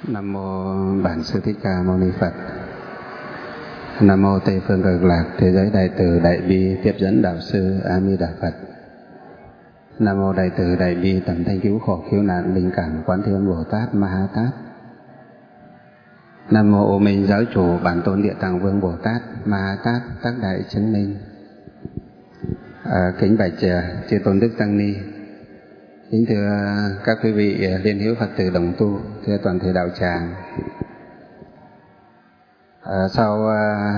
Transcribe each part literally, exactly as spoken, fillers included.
Nam mô Bản Sư Thích Ca Mâu Ni Phật. Nam mô Tây Phương Cực Lạc Thế Giới Đại Từ Đại Bi Tiếp Dẫn Đạo Sư A Di Đà Phật. Nam mô Đại Từ Đại Bi Tầm Thanh Cứu Khổ Cứu Nạn Linh Cảm Quán Thế Âm Bồ Tát Ma Ha Tát. Nam mô Ô Minh Giáo Chủ Bản Tôn Địa Tạng Vương Bồ Tát Ma Ha Tát Tác Đại Chứng Minh. À, kính bạch chư tôn đức tăng ni, kính thưa các quý vị liên hữu Phật tử đồng tu, thưa toàn thể đạo tràng. À, sau à,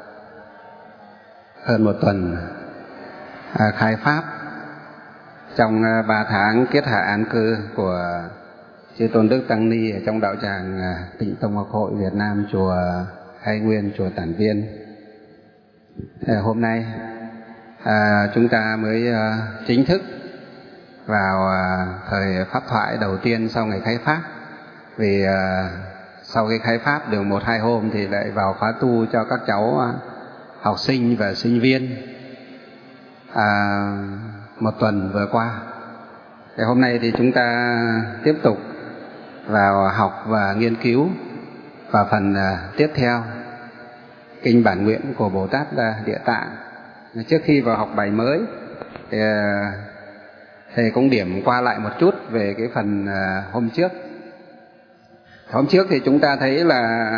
hơn một tuần à, khai pháp trong à, ba tháng kiết hạ an cư của chư tôn đức tăng ni ở trong đạo tràng à, Tịnh Tông Học Hội Việt Nam, chùa Khai Nguyên, chùa Tản Viên. À, hôm nay à, chúng ta mới à, chính thức vào à, thời pháp thoại đầu tiên sau ngày khai pháp. Vì à, sau khi khai pháp được một hai hôm thì lại vào khóa tu cho các cháu à, học sinh và sinh viên à, một tuần vừa qua. Thì hôm nay thì chúng ta tiếp tục vào học và nghiên cứu vào phần à, tiếp theo kinh bản nguyện của Bồ Tát Địa Tạng. Trước khi vào học bài mới thì à, thầy cũng điểm qua lại một chút về cái phần à, hôm trước. Hôm trước thì chúng ta thấy là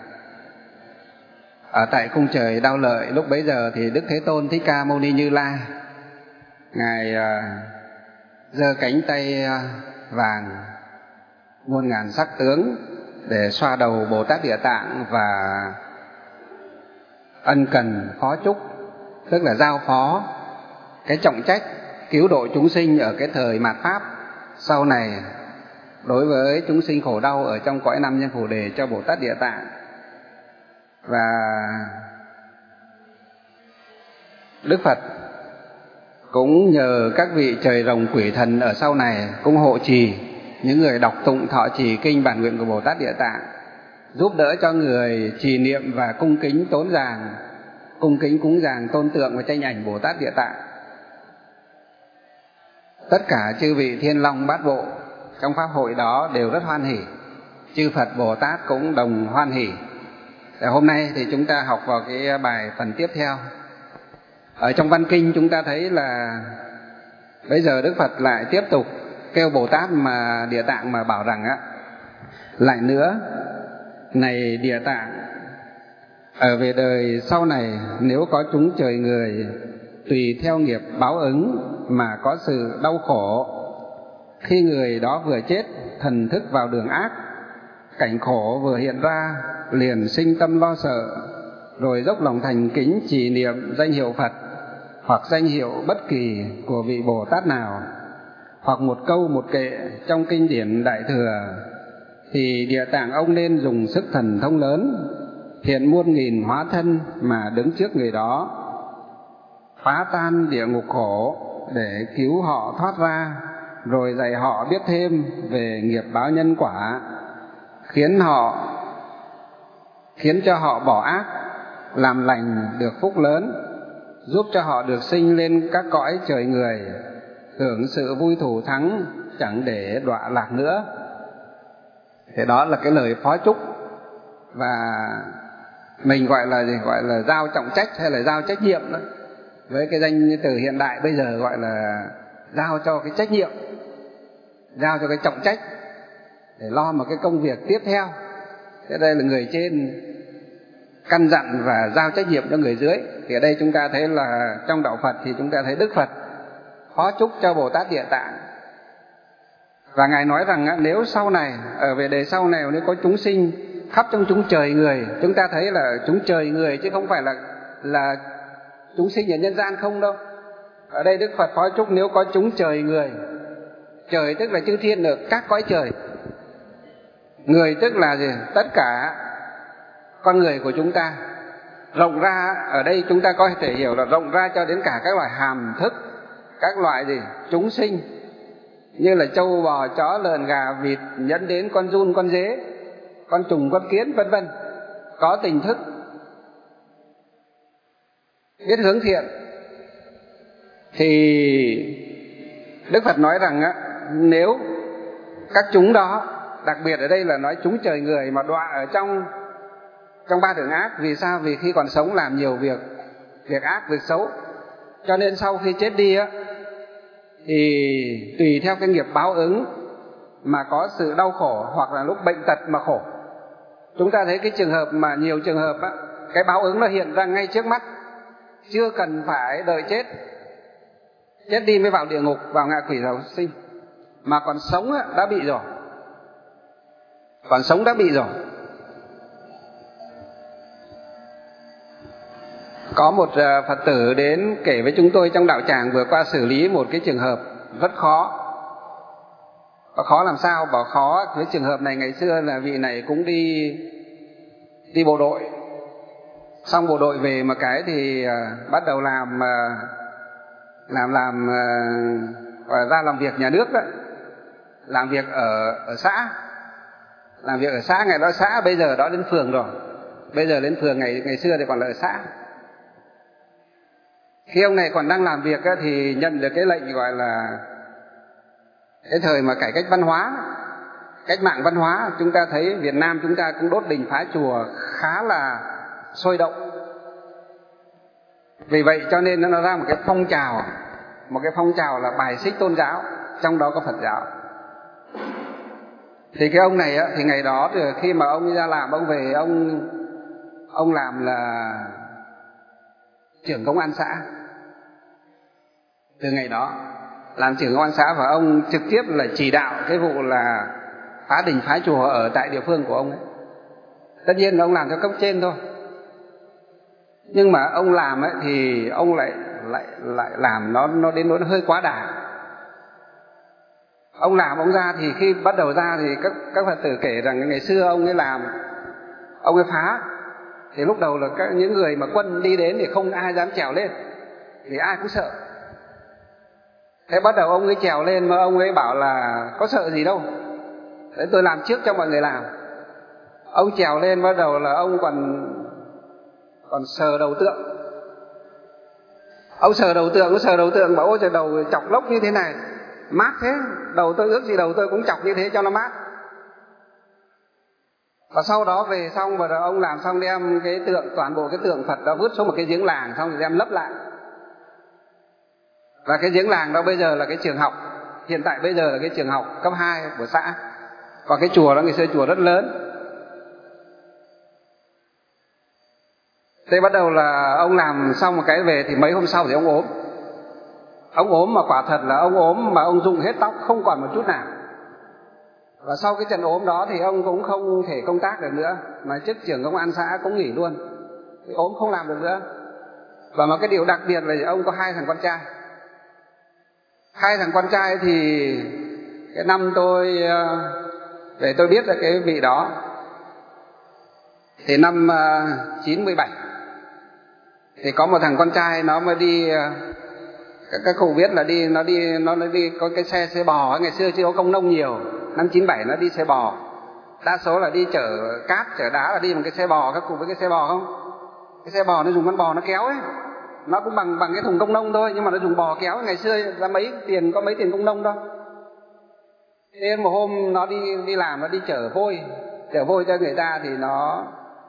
ở tại cung trời Đao Lợi, lúc bấy giờ thì Đức Thế Tôn Thích Ca Mâu Ni Như Lai, ngài à, giơ cánh tay à, vàng muôn ngàn sắc tướng để xoa đầu Bồ Tát Địa Tạng và ân cần phó chúc, tức là giao phó cái trọng trách cứu độ chúng sinh ở cái thời mạt pháp sau này đối với chúng sinh khổ đau ở trong cõi năm nhân Phổ Đề cho Bồ Tát Địa Tạng. Và Đức Phật cũng nhờ các vị trời rồng quỷ thần ở sau này cũng hộ trì những người đọc tụng thọ trì kinh bản nguyện của Bồ Tát Địa Tạng, giúp đỡ cho người trì niệm và cung kính tốn giàng, cung kính cúng giàng tôn tượng và tranh ảnh Bồ Tát Địa Tạng. Tất cả chư vị Thiên Long Bát Bộ trong pháp hội đó đều rất hoan hỉ, chư Phật Bồ Tát cũng đồng hoan hỉ. Và hôm nay thì chúng ta học vào cái bài phần tiếp theo. Ở trong văn kinh chúng ta thấy là bây giờ Đức Phật lại tiếp tục kêu Bồ Tát mà Địa Tạng mà bảo rằng á, lại nữa, này Địa Tạng, ở về đời sau này nếu có chúng trời người tùy theo nghiệp báo ứng mà có sự đau khổ, khi người đó vừa chết thần thức vào đường ác, cảnh khổ vừa hiện ra liền sinh tâm lo sợ, rồi dốc lòng thành kính trì niệm danh hiệu Phật hoặc danh hiệu bất kỳ của vị Bồ Tát nào, hoặc một câu một kệ trong kinh điển Đại Thừa, thì Địa Tạng ông nên dùng sức thần thông lớn, hiện muôn nghìn hóa thân mà đứng trước người đó, phá tan địa ngục khổ để cứu họ thoát ra, rồi dạy họ biết thêm về nghiệp báo nhân quả, khiến họ khiến cho họ bỏ ác, làm lành được phúc lớn, giúp cho họ được sinh lên các cõi trời người, hưởng sự vui thủ thắng, chẳng để đọa lạc nữa. Thế đó là cái lời phó chúc, và mình gọi là gì? Gọi là giao trọng trách hay là giao trách nhiệm đó. Với cái danh từ hiện đại bây giờ gọi là giao cho cái trách nhiệm, giao cho cái trọng trách để lo một cái công việc tiếp theo. Thế đây là người trên căn dặn và giao trách nhiệm cho người dưới. Thì ở đây chúng ta thấy là trong đạo Phật thì chúng ta thấy Đức Phật phó chúc cho Bồ Tát Địa Tạng. Và ngài nói rằng nếu sau này, ở về đời sau này, nếu có chúng sinh khắp trong chúng trời người, chúng ta thấy là chúng trời người chứ không phải là là chúng sinh ở nhân gian không đâu. Ở đây Đức Phật phó chúc nếu có chúng trời người. Trời tức là chư thiên ở các cõi trời, người tức là gì? Tất cả con người của chúng ta. Rộng ra ở đây chúng ta có thể hiểu là rộng ra cho đến cả các loại hàm thức, các loại gì? Chúng sinh, như là trâu bò chó lợn gà vịt, nhẫn đến con giun con dế, con trùng con kiến vân vân, có tình thức, biết hướng thiện. Thì Đức Phật nói rằng á, nếu các chúng đó đặc biệt ở đây là nói chúng trời người mà đọa ở trong trong ba đường ác. Vì sao? Vì khi còn sống làm nhiều việc việc ác, việc xấu, cho nên sau khi chết đi á thì tùy theo cái nghiệp báo ứng mà có sự đau khổ, hoặc là lúc bệnh tật mà khổ. Chúng ta thấy cái trường hợp mà nhiều trường hợp á, cái báo ứng nó hiện ra ngay trước mắt, chưa cần phải đợi chết chết đi mới vào địa ngục, vào ngạ quỷ giàu sinh, mà còn sống á, đã bị rồi, còn sống đã bị rồi. Có một Phật tử đến kể với chúng tôi trong đạo tràng vừa qua xử lý một cái trường hợp rất khó. Và khó làm sao? Bảo khó với trường hợp này, ngày xưa là vị này cũng đi đi bộ đội, xong bộ đội về mà cái thì uh, bắt đầu làm uh, làm làm uh, ra làm việc nhà nước đó, làm việc ở ở xã, làm việc ở xã. Ngày đó xã, bây giờ đó đến phường rồi, bây giờ lên phường, ngày ngày xưa thì còn là ở xã. Khi ông này còn đang làm việc á, thì nhận được cái lệnh gọi là cái thời mà cải cách văn hóa, cách mạng văn hóa. Chúng ta thấy Việt Nam chúng ta cũng đốt đình phá chùa khá là sôi động. Vì vậy cho nên nó ra một cái phong trào, một cái phong trào là bài xích tôn giáo, trong đó có Phật giáo. Thì cái ông này á, thì ngày đó thì khi mà ông ra làm, ông về ông ông làm là trưởng công an xã. Từ ngày đó làm trưởng công an xã, và ông trực tiếp là chỉ đạo cái vụ là phá đình phá chùa ở tại địa phương của ông ấy. Tất nhiên là ông làm theo cấp trên thôi, nhưng mà ông làm ấy thì ông lại lại lại làm nó nó đến nỗi nó hơi quá đà. Ông làm ông ra thì khi bắt đầu ra thì các các Phật tử kể rằng ngày xưa ông ấy làm, ông ấy phá, thì lúc đầu là các những người mà quân đi đến thì không ai dám trèo lên, vì ai cũng sợ. Thế bắt đầu ông ấy trèo lên, mà ông ấy bảo là có sợ gì đâu, đấy tôi làm trước cho mọi người làm. Ông trèo lên bắt đầu là ông còn còn sờ đầu tượng. Ông sờ đầu tượng, ông sờ đầu tượng bảo ôi trời, đầu chọc lốc như thế này, mát thế, đầu tôi ước gì đầu tôi cũng chọc như thế cho nó mát. Và sau đó về xong và ông làm xong đem cái tượng, toàn bộ cái tượng Phật đó vứt xuống một cái giếng làng, xong rồi đem lấp lại. Và cái giếng làng đó bây giờ là cái trường học, hiện tại bây giờ là cái trường học cấp hai của xã. Còn cái chùa đó ngày xưa chùa rất lớn. Thế bắt đầu là ông làm xong một cái về thì mấy hôm sau thì ông ốm. Ông ốm mà quả thật là ông ốm mà ông rụng hết tóc, không còn một chút nào. Và sau cái trận ốm đó thì ông cũng không thể công tác được nữa, mà chức trưởng công an xã cũng nghỉ luôn, thì ốm không làm được nữa. Và một cái điều đặc biệt là ông có hai thằng con trai. Hai thằng con trai thì cái năm tôi để tôi biết là cái vị đó thì năm chín mươi bảy thì có một thằng con trai nó mới đi, các các cụ biết là đi nó đi nó nó đi có cái xe xe bò, ngày xưa chưa có công nông nhiều. Năm chín bảy nó đi xe bò, đa số là đi chở cát chở đá là đi bằng cái xe bò. Các cụ biết cái xe bò không? Cái xe bò nó dùng con bò nó kéo ấy, nó cũng bằng bằng cái thùng công nông thôi, nhưng mà nó dùng bò kéo. Ngày xưa ra mấy tiền, có mấy tiền công nông đâu. Thế một hôm nó đi đi làm, nó đi chở vôi chở vôi cho người ta thì nó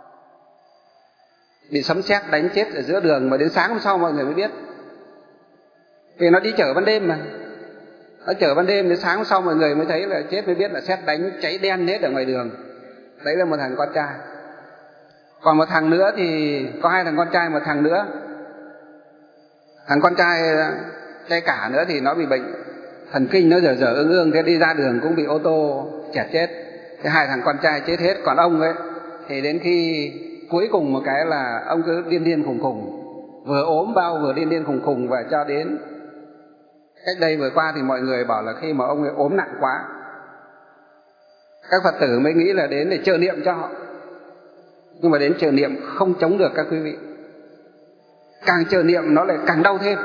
bị sấm sét đánh chết ở giữa đường, mà đến sáng hôm sau mọi người mới biết. Vì nó đi chở ban đêm mà, nó chở ban đêm đến sáng hôm sau mọi người mới thấy là chết, mới biết là sét đánh cháy đen hết ở ngoài đường. Đấy là một thằng con trai. Còn một thằng nữa thì có hai thằng con trai, một thằng nữa, thằng con trai trai cả nữa thì nó bị bệnh thần kinh, nó dở dở ương ương, thế đi ra đường cũng bị ô tô chẹt chết. Thế hai thằng con trai chết hết. Còn ông ấy thì đến khi cuối cùng một cái là ông cứ điên điên khùng khùng, vừa ốm bao vừa điên điên khùng khùng. Và cho đến cách đây vừa qua thì mọi người bảo là khi mà ông ấy ốm nặng quá, các Phật tử mới nghĩ là đến để trợ niệm cho họ. Nhưng mà đến trợ niệm không chống được các quý vị. Càng trợ niệm nó lại càng đau thêm,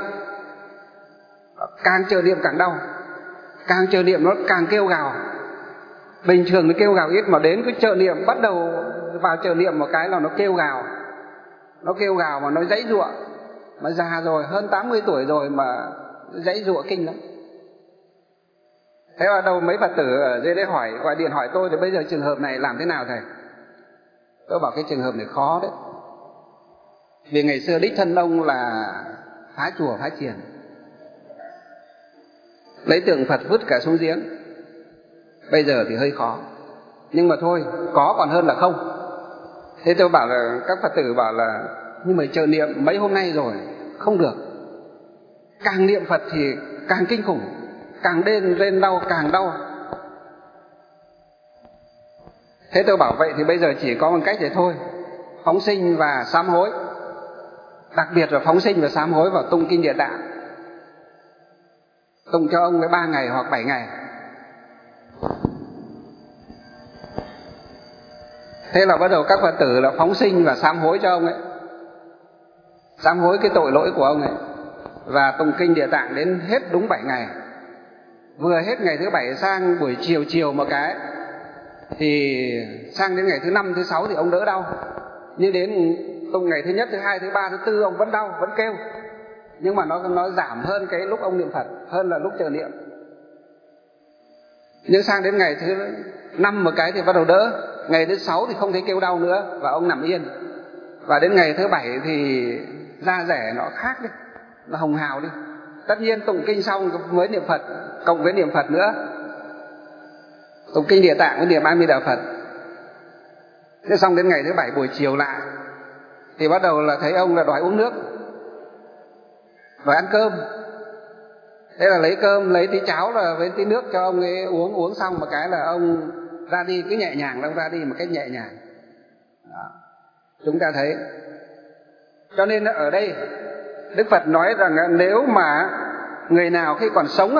càng trợ niệm càng đau, càng trợ niệm nó càng kêu gào. Bình thường nó kêu gào ít, mà đến cái trợ niệm, bắt đầu vào trợ niệm một cái là nó kêu gào, nó kêu gào mà nó giãy giụa. Mà già rồi, hơn tám mươi tuổi rồi mà giãy giụa kinh lắm. Thế là đầu mấy Phật tử ở dưới đấy hỏi, gọi điện hỏi tôi, thì bây giờ trường hợp này làm thế nào thầy? Tôi bảo cái trường hợp này khó đấy. Vì ngày xưa đích thân ông là phá chùa phá chiền, lấy tượng Phật vứt cả xuống giếng. Bây giờ thì hơi khó, nhưng mà thôi, có còn hơn là không. Thế tôi bảo là, các Phật tử bảo là, nhưng mà chờ niệm mấy hôm nay rồi, không được. Càng niệm Phật thì càng kinh khủng, càng đêm lên đau càng đau. Thế tôi bảo vậy thì bây giờ chỉ có một cách để thôi, phóng sinh và sám hối. Đặc biệt là phóng sinh và sám hối vào tụng kinh Địa Tạng. Tụng cho ông với ba ngày hoặc bảy ngày. Thế là bắt đầu các Phật tử là phóng sinh và sám hối cho ông ấy, sám hối cái tội lỗi của ông ấy, và tụng kinh Địa Tạng đến hết đúng bảy ngày. Vừa hết ngày thứ bảy sang buổi chiều chiều một cái, thì sang đến ngày thứ năm, thứ sáu thì ông đỡ đau. Nhưng đến tụng ngày thứ nhất, thứ hai, thứ ba, thứ tư ông vẫn đau, vẫn kêu. Nhưng mà nó nó giảm hơn cái lúc ông niệm Phật, hơn là lúc chờ niệm. Nhưng sang đến ngày thứ năm một cái thì bắt đầu đỡ. Ngày thứ sáu thì không thấy kêu đau nữa, và ông nằm yên. Và đến ngày thứ bảy thì da rẻ nó khác đi, nó hồng hào đi. Tất nhiên tụng kinh xong mới niệm Phật, cộng với niệm Phật nữa, tụng kinh Địa Tạng với niệm A Di Đà Phật. Thế xong đến ngày thứ bảy buổi chiều lại thì bắt đầu là thấy ông là đòi uống nước, đòi ăn cơm. Thế là lấy cơm, lấy tí cháo là với tí nước cho ông ấy uống. Uống xong một cái là ông ra đi, cứ nhẹ nhàng, ông ra đi một cách nhẹ nhàng. Đó. Chúng ta thấy. Cho nên ở đây Đức Phật nói rằng nếu mà người nào khi còn sống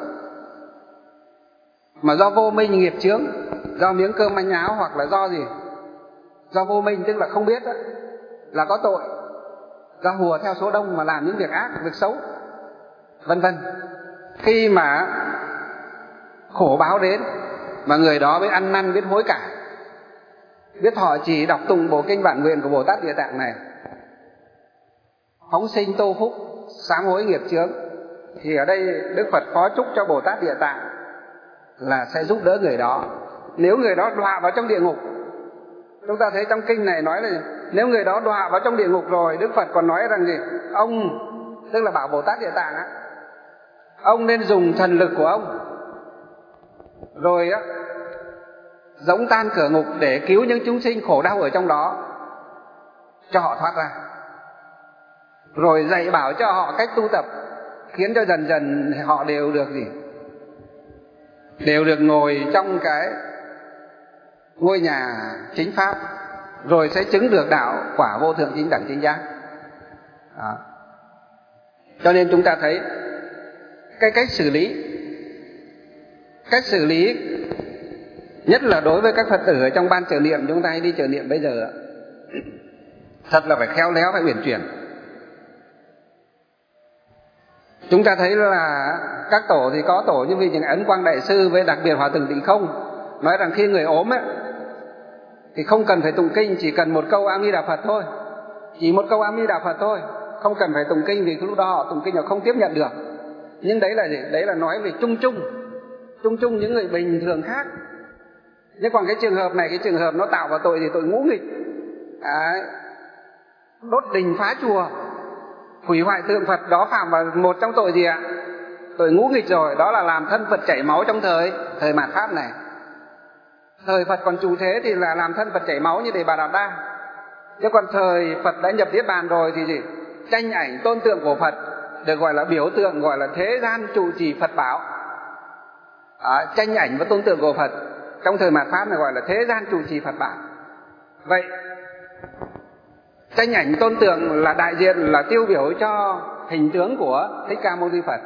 mà do vô minh nghiệp chướng, do miếng cơm manh áo, hoặc là do gì, do vô minh tức là không biết đó, là có tội, do hùa theo số đông mà làm những việc ác, việc xấu, vân vân. Khi mà khổ báo đến, mà người đó biết ăn năn, biết hối cải, biết thọ trì đọc tụng bộ kinh bản nguyện của Bồ Tát Địa Tạng này, phóng sinh tô phúc, sám hối nghiệp chướng, thì ở đây Đức Phật phó chúc cho Bồ Tát Địa Tạng là sẽ giúp đỡ người đó. Nếu người đó đọa vào trong địa ngục, chúng ta thấy trong kinh này nói là nếu người đó đọa vào trong địa ngục rồi, Đức Phật còn nói rằng gì? Ông, tức là bảo Bồ Tát Địa Tạng á, ông nên dùng thần lực của ông, rồi á, giỗng tan cửa ngục để cứu những chúng sinh khổ đau ở trong đó, cho họ thoát ra. Rồi dạy bảo cho họ cách tu tập, khiến cho dần dần họ đều được gì? Đều được ngồi trong cái ngôi nhà chính pháp, rồi sẽ chứng được đạo quả vô thượng chính đẳng chính giác. Đó. Cho nên chúng ta thấy cái cách xử lý, cách xử lý nhất là đối với các Phật tử ở trong ban trợ niệm, chúng ta hay đi trợ niệm bây giờ, thật là phải khéo léo, phải uyển chuyển. Chúng ta thấy là các tổ thì có tổ như vị những Ấn Quang Đại Sư với đặc biệt Hòa Thượng Tịnh Không nói rằng khi người ốm ấy, thì không cần phải tụng kinh, chỉ cần một câu A Di Đà Phật thôi, chỉ một câu A Di Đà Phật thôi, không cần phải tụng kinh, vì lúc đó họ tụng kinh họ không tiếp nhận được. Nhưng đấy là gì? Đấy là nói về chung chung, chung chung những người bình thường khác. Nhưng còn cái trường hợp này, cái trường hợp nó tạo vào tội thì tội ngũ nghịch, đấy, đốt đình phá chùa, hủy hoại tượng Phật, đó phạm vào một trong tội gì ạ? Tội ngũ nghịch rồi, đó là làm thân Phật chảy máu trong thời thời mạt Pháp này. Thời Phật còn trụ thế thì là làm thân Phật chảy máu như Đề Bà Đạt Đa. Chứ còn thời Phật đã nhập Niết Bàn rồi thì gì? Tranh ảnh tôn tượng của Phật được gọi là biểu tượng, gọi là thế gian trụ trì Phật bảo. À, tranh ảnh và tôn tượng của Phật trong thời mạt Pháp này gọi là thế gian trụ trì Phật bảo. Vậy tranh ảnh tôn tượng là đại diện, là tiêu biểu cho hình tướng của Thích Ca Mâu Ni Phật.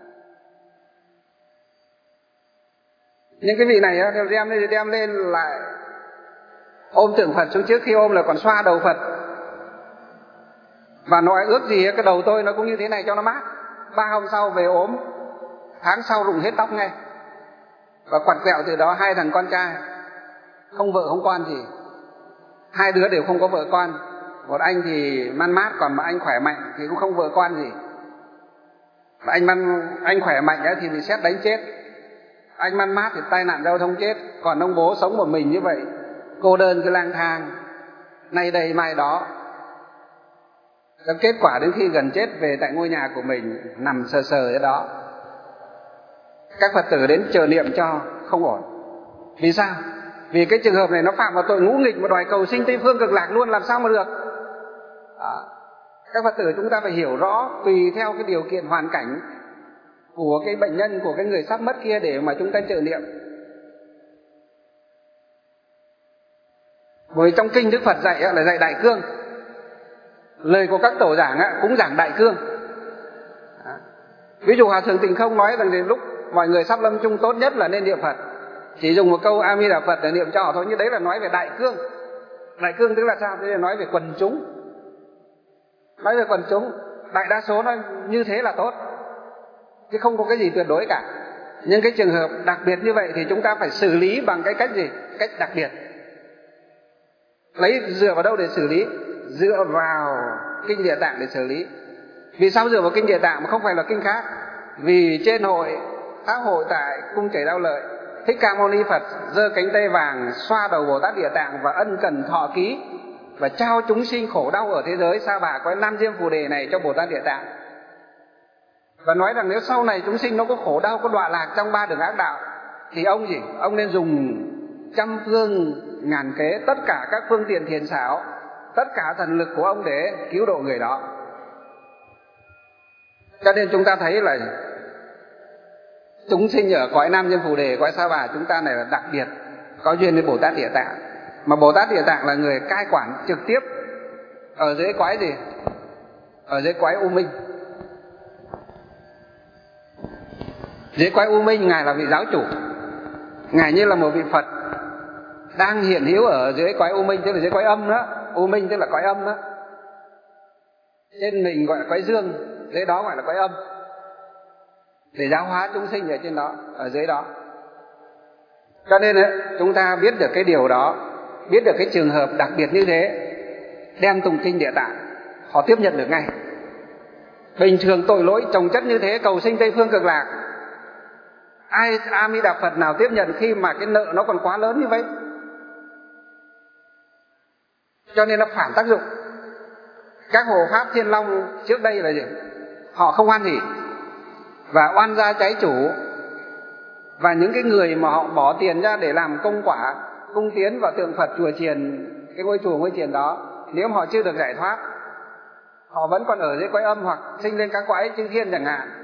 Nhưng cái vị này đem lên, đem lên lại ôm tượng Phật xuống, trước khi ôm là còn xoa đầu Phật, và nói ước gì cái đầu tôi nó cũng như thế này cho nó mát. Ba hôm sau về ốm, tháng sau rụng hết tóc ngay, và quặt quẹo từ đó hai thằng con trai, không vợ không con gì, hai đứa đều không có vợ con. Một anh thì man mát, còn một anh khỏe mạnh thì cũng không vợ con gì. Mà anh man, anh khỏe mạnh ấy thì bị sét đánh chết, Anh man mát thì tai nạn giao thông chết, còn ông bố sống một mình như vậy, cô đơn cứ lang thang, nay đây mai đó. Cái kết quả đến khi gần chết về tại ngôi nhà của mình, nằm sờ sờ ở đó. Các Phật tử đến chờ niệm cho, không ổn. Vì sao? Vì cái trường hợp này nó phạm vào tội ngũ nghịch mà đòi cầu sinh Tây Phương Cực Lạc luôn, làm sao mà được. Đó. Các Phật tử chúng ta phải hiểu rõ tùy theo cái điều kiện hoàn cảnh của cái bệnh nhân, của cái người sắp mất kia để mà chúng ta trợ niệm. Bởi trong kinh Đức Phật dạy là dạy đại cương, lời của các tổ giảng cũng giảng đại cương. Ví dụ Hòa Thượng Tịnh Không nói rằng đến lúc mọi người sắp lâm chung tốt nhất là nên niệm Phật, chỉ dùng một câu A Di Đà Phật để niệm cho họ thôi, nhưng đấy là nói về đại cương. Đại cương tức là sao? Đây là nói về quần chúng. Nói về quần chúng, đại đa số nó như thế là tốt, chứ không có cái gì tuyệt đối cả. Nhưng cái trường hợp đặc biệt như vậy thì chúng ta phải xử lý bằng cái cách gì? Cách đặc biệt. Lấy dựa vào đâu để xử lý? Dựa vào kinh Địa Tạng để xử lý. Vì sao dựa vào kinh Địa Tạng mà không phải là kinh khác? Vì trên hội pháp hội tại cung Chảy Đao Lợi, Thích Ca Mâu Ni Phật giơ cánh tay vàng xoa đầu Bồ Tát Địa Tạng và ân cần thọ ký và trao chúng sinh khổ đau ở thế giới Sa Bà có Nam Diêm Phù Đề này cho Bồ Tát Địa Tạng, và nói rằng nếu sau này chúng sinh nó có khổ đau, có đọa lạc trong ba đường ác đạo, thì ông gì? Ông nên dùng trăm phương ngàn kế, tất cả các phương tiện thiện xảo, tất cả thần lực của ông để cứu độ người đó. Cho nên chúng ta thấy là chúng sinh ở cõi Nam Diêm Phù Đề, cõi Sa Bà chúng ta này là đặc biệt có duyên với Bồ Tát Địa Tạng. Mà Bồ Tát Địa Tạng là người cai quản trực tiếp ở dưới cõi gì? Ở dưới cõi U Minh. Dưới cõi U Minh Ngài là vị giáo chủ, Ngài như là một vị Phật đang hiện hữu ở dưới cõi U Minh, tức là dưới cõi âm đó. U Minh tức là cõi âm đó. Trên mình gọi là cõi dương, dưới đó gọi là cõi âm, để giáo hóa chúng sinh ở trên đó, ở dưới đó. Cho nên ấy, chúng ta biết được cái điều đó, biết được cái trường hợp đặc biệt như thế, đem tụng kinh Địa Tạng, họ tiếp nhận được ngay. Bình thường tội lỗi chồng chất như thế, cầu sinh Tây Phương Cực Lạc, ai A Di Đà Phật nào tiếp nhận khi mà cái nợ nó còn quá lớn như vậy? Cho nên nó phản tác dụng. Các hộ pháp Thiên Long trước đây là gì? Họ không hoan hỉ và oan gia trái chủ, và những cái người mà họ bỏ tiền ra để làm công quả, cung tiến vào tượng Phật chùa chiền, cái ngôi chùa ngôi chiền đó, nếu mà họ chưa được giải thoát, họ vẫn còn ở dưới cõi âm hoặc sinh lên các cõi chư thiên chẳng hạn.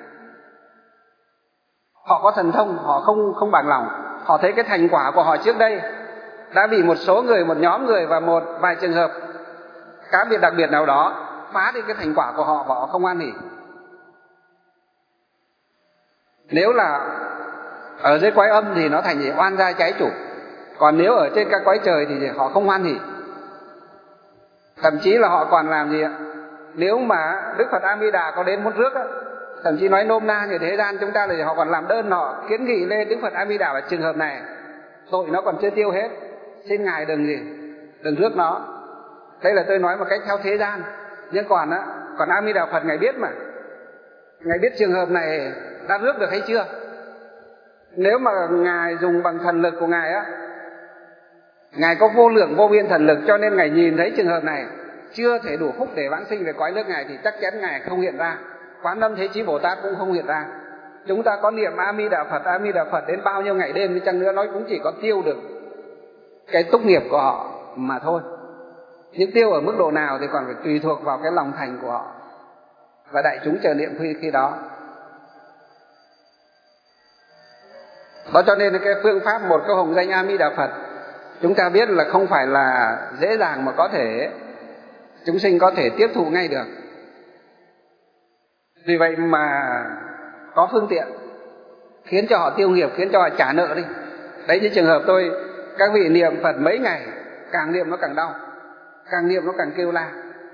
Họ có thần thông, họ không không bằng lòng, họ thấy cái thành quả của họ trước đây đã bị một số người, một nhóm người và một vài trường hợp cá biệt đặc biệt nào đó phá đi cái thành quả của họ và họ không hoan hỉ. Nếu là ở dưới cõi âm thì nó thành gì? Oan gia trái chủ. Còn nếu ở trên các cõi trời thì họ không hoan hỉ. Thậm chí là họ còn làm gì ạ? Nếu mà Đức Phật A Di Đà có đến một rước á, thậm chí nói nôm na như thế gian chúng ta là họ còn làm đơn, họ kiến nghị lên Đức Phật A Di Đà vào trường hợp này tội nó còn chưa tiêu hết, xin Ngài đừng gì, đừng rước nó. Đây là tôi nói một cách theo thế gian. Nhưng còn á, còn A Di Đà Phật Ngài biết mà, Ngài biết trường hợp này đã rước được hay chưa. Nếu mà Ngài dùng bằng thần lực của Ngài á, Ngài có vô lượng vô biên thần lực, cho nên Ngài nhìn thấy trường hợp này chưa thể đủ phúc để vãng sinh về cõi nước Ngài thì chắc chắn Ngài không hiện ra. Quán Âm Thế Chí Bồ Tát cũng không hiện ra. Chúng ta có niệm A Di Đà Phật, A Di Đà Phật đến bao nhiêu ngày đêm đi chăng nữa, nó cũng chỉ có tiêu được cái túc nghiệp của họ mà thôi. Những tiêu ở mức độ nào thì còn phải tùy thuộc vào cái lòng thành của họ và đại chúng chờ niệm khi khi đó. Đó cho nên cái phương pháp một câu hồng danh A Di Đà Phật chúng ta biết là không phải là dễ dàng mà có thể chúng sinh có thể tiếp thụ ngay được. Vì vậy mà có phương tiện khiến cho họ tiêu nghiệp, khiến cho họ trả nợ đi. Đấy, như trường hợp tôi, các vị niệm Phật mấy ngày, càng niệm nó càng đau, càng niệm nó càng kêu la.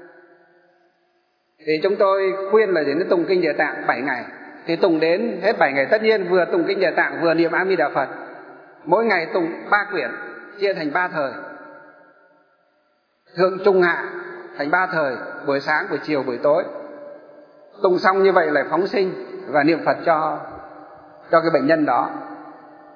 Thì chúng tôi khuyên là để nó tụng kinh Địa Tạng bảy ngày. Thì tụng đến hết bảy ngày, tất nhiên vừa tụng kinh Địa Tạng vừa niệm A Di Đà Phật. Mỗi ngày tụng ba quyển, chia thành ba thời, thượng trung hạ thành ba thời, buổi sáng, buổi chiều, buổi tối. Tụng xong như vậy lại phóng sinh và niệm Phật cho cho cái bệnh nhân đó.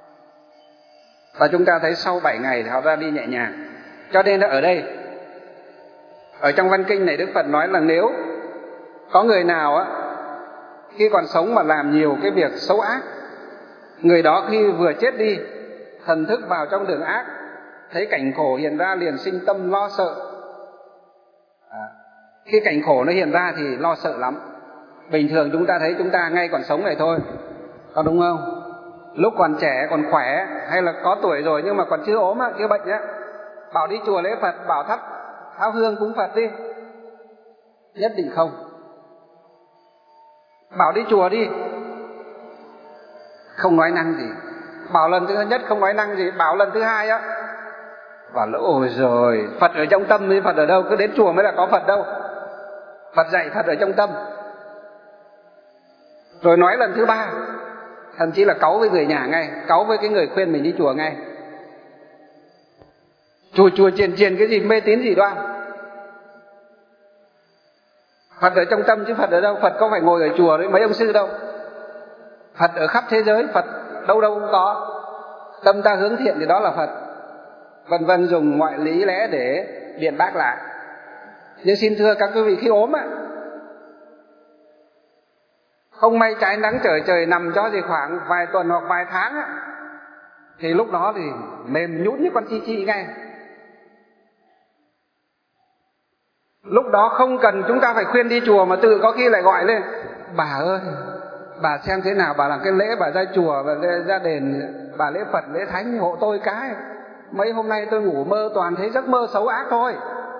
Và chúng ta thấy sau bảy ngày thì họ ra đi nhẹ nhàng. Cho nên ở đây, ở trong văn kinh này Đức Phật nói là nếu có người nào á, khi còn sống mà làm nhiều cái việc xấu ác, người đó khi vừa chết đi, thần thức vào trong đường ác, thấy cảnh khổ hiện ra liền sinh tâm lo sợ. À, khi cảnh khổ nó hiện ra thì lo sợ lắm. Bình thường chúng ta thấy chúng ta ngay còn sống này thôi, có đúng không? Lúc còn trẻ, còn khỏe, hay là có tuổi rồi nhưng mà còn chưa ốm, chưa bệnh á, bảo đi chùa lễ Phật, bảo thắp tháo hương cúng Phật đi, nhất định không. Bảo đi chùa đi, không nói năng gì. Bảo lần thứ nhất không nói năng gì, bảo lần thứ hai á, bảo là ôi rồi, Phật ở trong tâm thì Phật ở đâu, cứ đến chùa mới là có Phật đâu. Phật dạy Phật ở trong tâm. Rồi nói lần thứ ba, thậm chí là cáu với người nhà ngay, cáu với cái người khuyên mình đi chùa ngay. Chùa chùa chiền chiền cái gì, mê tín gì đoan. Phật ở trong tâm chứ Phật ở đâu? Phật có phải ngồi ở chùa đấy mấy ông sư đâu. Phật ở khắp thế giới, Phật đâu đâu cũng có. Tâm ta hướng thiện thì đó là Phật. Vân vân, dùng mọi lý lẽ để biện bác lại. Nhưng xin thưa các quý vị, khi ốm á, không may trái nắng trở trời nằm cho gì khoảng vài tuần hoặc vài tháng á, thì lúc đó thì mềm nhũn như con chi chi ngay. Lúc đó không cần chúng ta phải khuyên đi chùa, mà tự có khi lại gọi lên: bà ơi, bà xem thế nào, bà làm cái lễ, bà ra chùa và ra đền, bà lễ Phật lễ Thánh hộ tôi cái. Mấy hôm nay tôi ngủ mơ toàn thấy giấc mơ xấu ác thôi.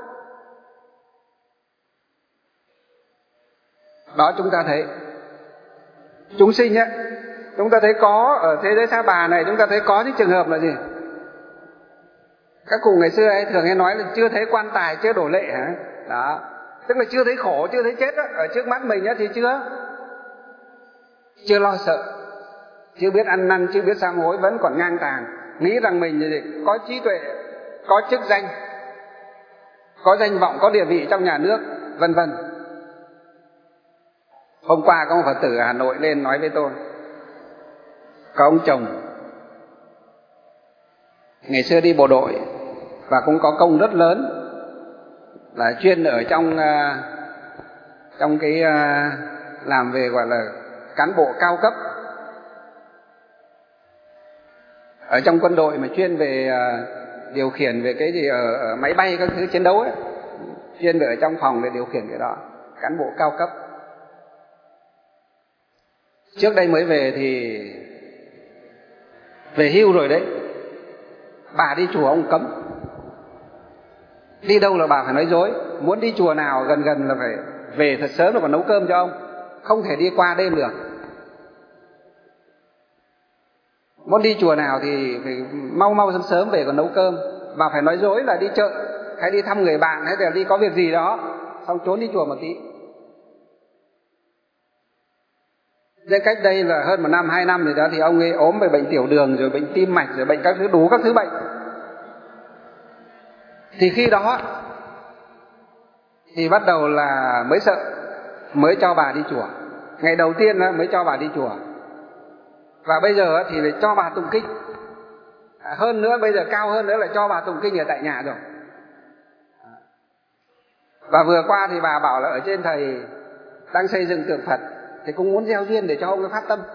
Đó, chúng ta thấy chúng sinh á, chúng ta thấy có ở thế giới Sa Bà này, chúng ta thấy có những trường hợp là gì? Các cụ ngày xưa ấy thường hay nói là chưa thấy quan tài chưa đổ lệ hả? Đó, tức là chưa thấy khổ, chưa thấy chết á, ở trước mắt mình á thì chưa chưa lo sợ, chưa biết ăn năn, chưa biết sám hối, vẫn còn ngang tàng, nghĩ rằng mình gì, có trí tuệ, có chức danh, có danh vọng, có địa vị trong nhà nước, vân vân. Hôm qua có một Phật tử ở Hà Nội lên nói với tôi, có ông chồng ngày xưa đi bộ đội và cũng có công rất lớn, là chuyên ở trong trong cái làm về gọi là cán bộ cao cấp ở trong quân đội, mà chuyên về điều khiển về cái gì ở, ở máy bay các thứ chiến đấu ấy, chuyên về ở trong phòng để điều khiển cái đó, cán bộ cao cấp. Trước đây mới về thì về hưu rồi đấy, bà đi chùa ông cấm, đi đâu là bà phải nói dối, muốn đi chùa nào gần gần là phải về thật sớm rồi còn nấu cơm cho ông, không thể đi qua đêm được. Muốn đi chùa nào thì phải mau mau sớm sớm về còn nấu cơm, và phải nói dối là đi chợ hay đi thăm người bạn hay là đi có việc gì đó, xong trốn đi chùa một tí. Nên cách đây là hơn một năm, hai năm rồi đó, thì ông ấy ốm về bệnh tiểu đường, rồi bệnh tim mạch, rồi bệnh các thứ, đủ các thứ bệnh. Thì khi đó thì bắt đầu là mới sợ, mới cho bà đi chùa. Ngày đầu tiên mới cho bà đi chùa, và bây giờ thì lại cho bà tụng kinh. Hơn nữa, bây giờ cao hơn nữa là cho bà tụng kinh ở tại nhà rồi. Và vừa qua thì bà bảo là ở trên thầy đang xây dựng tượng Phật, thì cũng muốn gieo duyên để cho ông ấy phát tâm,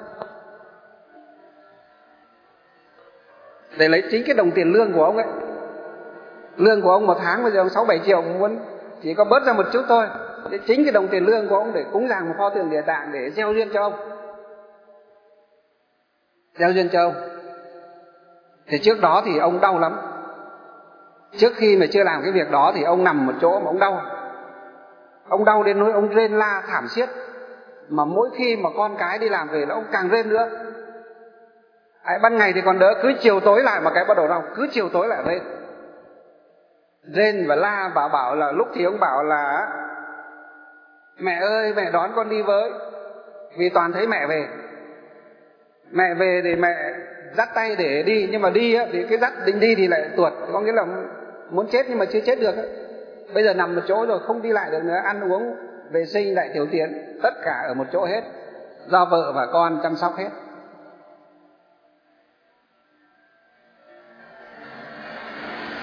để lấy chính cái đồng tiền lương của ông ấy. Lương của ông một tháng bây giờ ông sáu bảy triệu, muốn chỉ có bớt ra một chút thôi, để chính cái đồng tiền lương của ông để cúng dường một pho tượng Địa Tạng để gieo duyên cho ông, gieo duyên cho ông. Thì trước đó thì ông đau lắm. Trước khi mà chưa làm cái việc đó thì ông nằm một chỗ mà ông đau, ông đau đến nỗi ông rên la thảm thiết. Mà mỗi khi mà con cái đi làm về là ông càng rên nữa. Ấy, ban ngày thì còn đỡ, cứ chiều tối lại mà cái bắt đầu đau, cứ chiều tối lại rên, rên và la. Và bảo là lúc thì ông bảo là mẹ ơi, mẹ đón con đi với, vì toàn thấy mẹ về. Mẹ về thì mẹ dắt tay để đi, nhưng mà đi á, thì cái dắt định đi thì lại tuột, có nghĩa là muốn chết nhưng mà chưa chết được á. Bây giờ nằm một chỗ rồi, không đi lại được nữa, ăn uống vệ sinh lại tiểu tiện tất cả ở một chỗ hết, do vợ và con chăm sóc hết.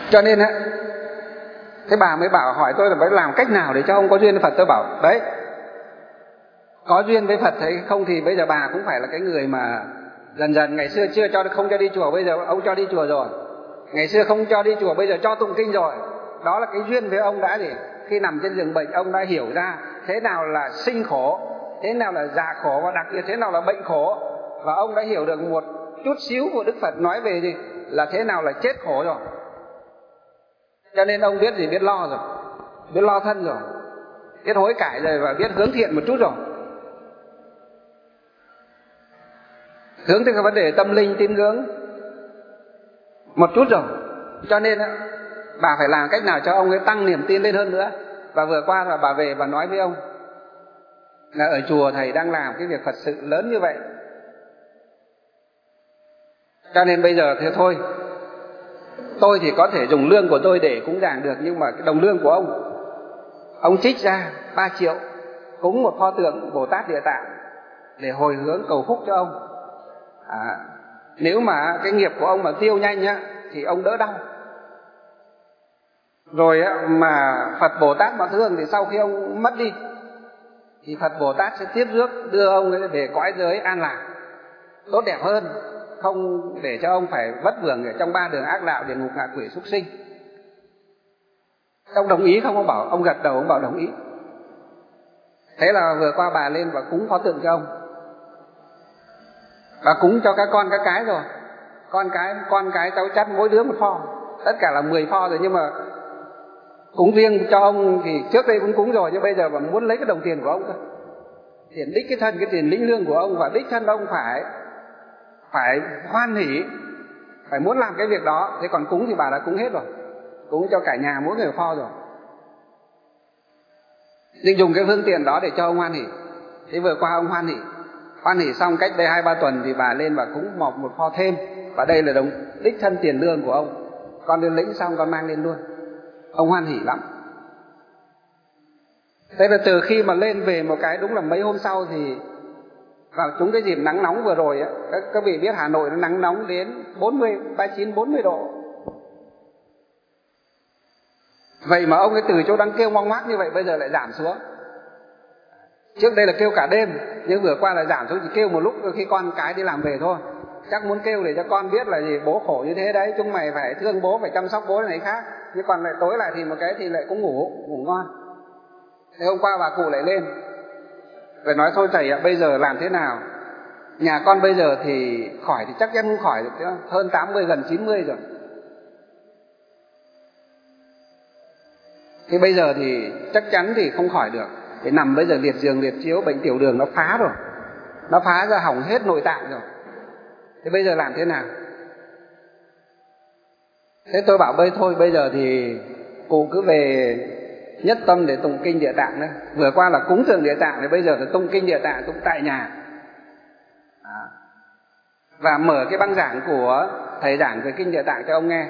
Cho nên á, thế bà mới bảo hỏi tôi là phải làm cách nào để cho ông có duyên với Phật. Tôi bảo đấy, có duyên với Phật hay không thì bây giờ bà cũng phải là cái người mà dần dần, ngày xưa chưa cho không cho đi chùa, bây giờ ông cho đi chùa rồi. Ngày xưa không cho đi chùa, bây giờ cho tụng kinh rồi. Đó là cái duyên với ông đã gì? Khi nằm trên giường bệnh, ông đã hiểu ra thế nào là sinh khổ, thế nào là già khổ, và đặc biệt thế nào là bệnh khổ. Và ông đã hiểu được một chút xíu của Đức Phật nói về gì là thế nào là chết khổ rồi. Cho nên ông biết gì? Biết lo rồi, biết lo thân rồi, biết hối cải rồi, và biết hướng thiện một chút rồi, hướng tới cái vấn đề tâm linh tín ngưỡng một chút rồi. Cho nên bà phải làm cách nào cho ông ấy tăng niềm tin lên hơn nữa. Và vừa qua là bà về và nói với ông là ở chùa thầy đang làm cái việc Phật sự lớn như vậy, cho nên bây giờ thế thôi, tôi thì có thể dùng lương của tôi để cúng dường được, nhưng mà cái đồng lương của ông, ông trích ra ba triệu cúng một pho tượng Bồ Tát Địa Tạng để hồi hướng cầu phúc cho ông. À, nếu mà cái nghiệp của ông mà tiêu nhanh á thì ông đỡ đau. Rồi á, mà Phật Bồ Tát mà thương thì sau khi ông mất đi thì Phật Bồ Tát sẽ tiếp rước đưa ông ấy về cõi giới an lạc tốt đẹp hơn, không để cho ông phải vất vưởng ở trong ba đường ác đạo, địa ngục, ngạ quỷ, súc sinh. Ông đồng ý không? Ông bảo, ông gật đầu, ông bảo đồng ý. Thế là vừa qua bà lên và cúng pho tượng cho ông. Bà cúng cho các con các cái rồi, con cái con cái cháu chắt mỗi đứa một pho, tất cả là mười pho rồi. Nhưng mà cúng riêng cho ông thì trước đây cũng cúng rồi, nhưng bây giờ mà muốn lấy cái đồng tiền của ông cơ, tiền đích cái thân, cái tiền lĩnh lương của ông, và đích thân ông phải phải hoan hỉ, phải muốn làm cái việc đó. Thế còn cúng thì bà đã cúng hết rồi, cúng cho cả nhà mỗi người pho rồi, nhưng dùng cái phương tiện đó để cho ông hoan hỉ. Thế vừa qua ông hoan hỉ, hoan hỉ xong cách đây hai ba tuần thì bà lên và cúng một một pho thêm, và đây là đồng đích thân tiền lương của ông. Con đưa lĩnh xong con mang lên luôn, ông hoan hỉ lắm. Thế là từ khi mà lên về một cái, đúng là mấy hôm sau thì vào chúng cái dịp nắng nóng vừa rồi á, các, các vị biết Hà Nội nó nắng nóng đến bốn mươi, ba mươi chín, bốn mươi độ. Vậy mà ông ấy từ chỗ đang kêu mong mát như vậy bây giờ lại giảm xuống. Trước đây là kêu cả đêm, nhưng vừa qua là giảm xuống chỉ kêu một lúc khi con cái đi làm về thôi. Chắc muốn kêu để cho con biết là gì, bố khổ như thế đấy, chúng mày phải thương bố, phải chăm sóc bố này khác. Nhưng còn lại tối lại thì một cái thì lại cũng ngủ, ngủ ngon. Thế hôm qua bà cụ lại lên rồi nói thôi thầy ạ, bây giờ làm thế nào? Nhà con bây giờ thì khỏi thì chắc chắn không khỏi được, hơn tám mươi, gần chín mươi rồi. Thế bây giờ thì chắc chắn thì không khỏi được. Thế nằm bây giờ liệt giường, liệt chiếu, bệnh tiểu đường nó phá rồi, nó phá ra hỏng hết nội tạng rồi. Thế bây giờ làm thế nào? Thế tôi bảo bây thôi, bây giờ thì cụ cứ về nhất tâm để tụng kinh Địa Tạng đấy. Vừa qua là cúng dường Địa Tạng, thì bây giờ là tụng kinh Địa Tạng, tụng tại nhà. À. Và mở cái băng giảng của thầy giảng về kinh Địa Tạng cho ông nghe,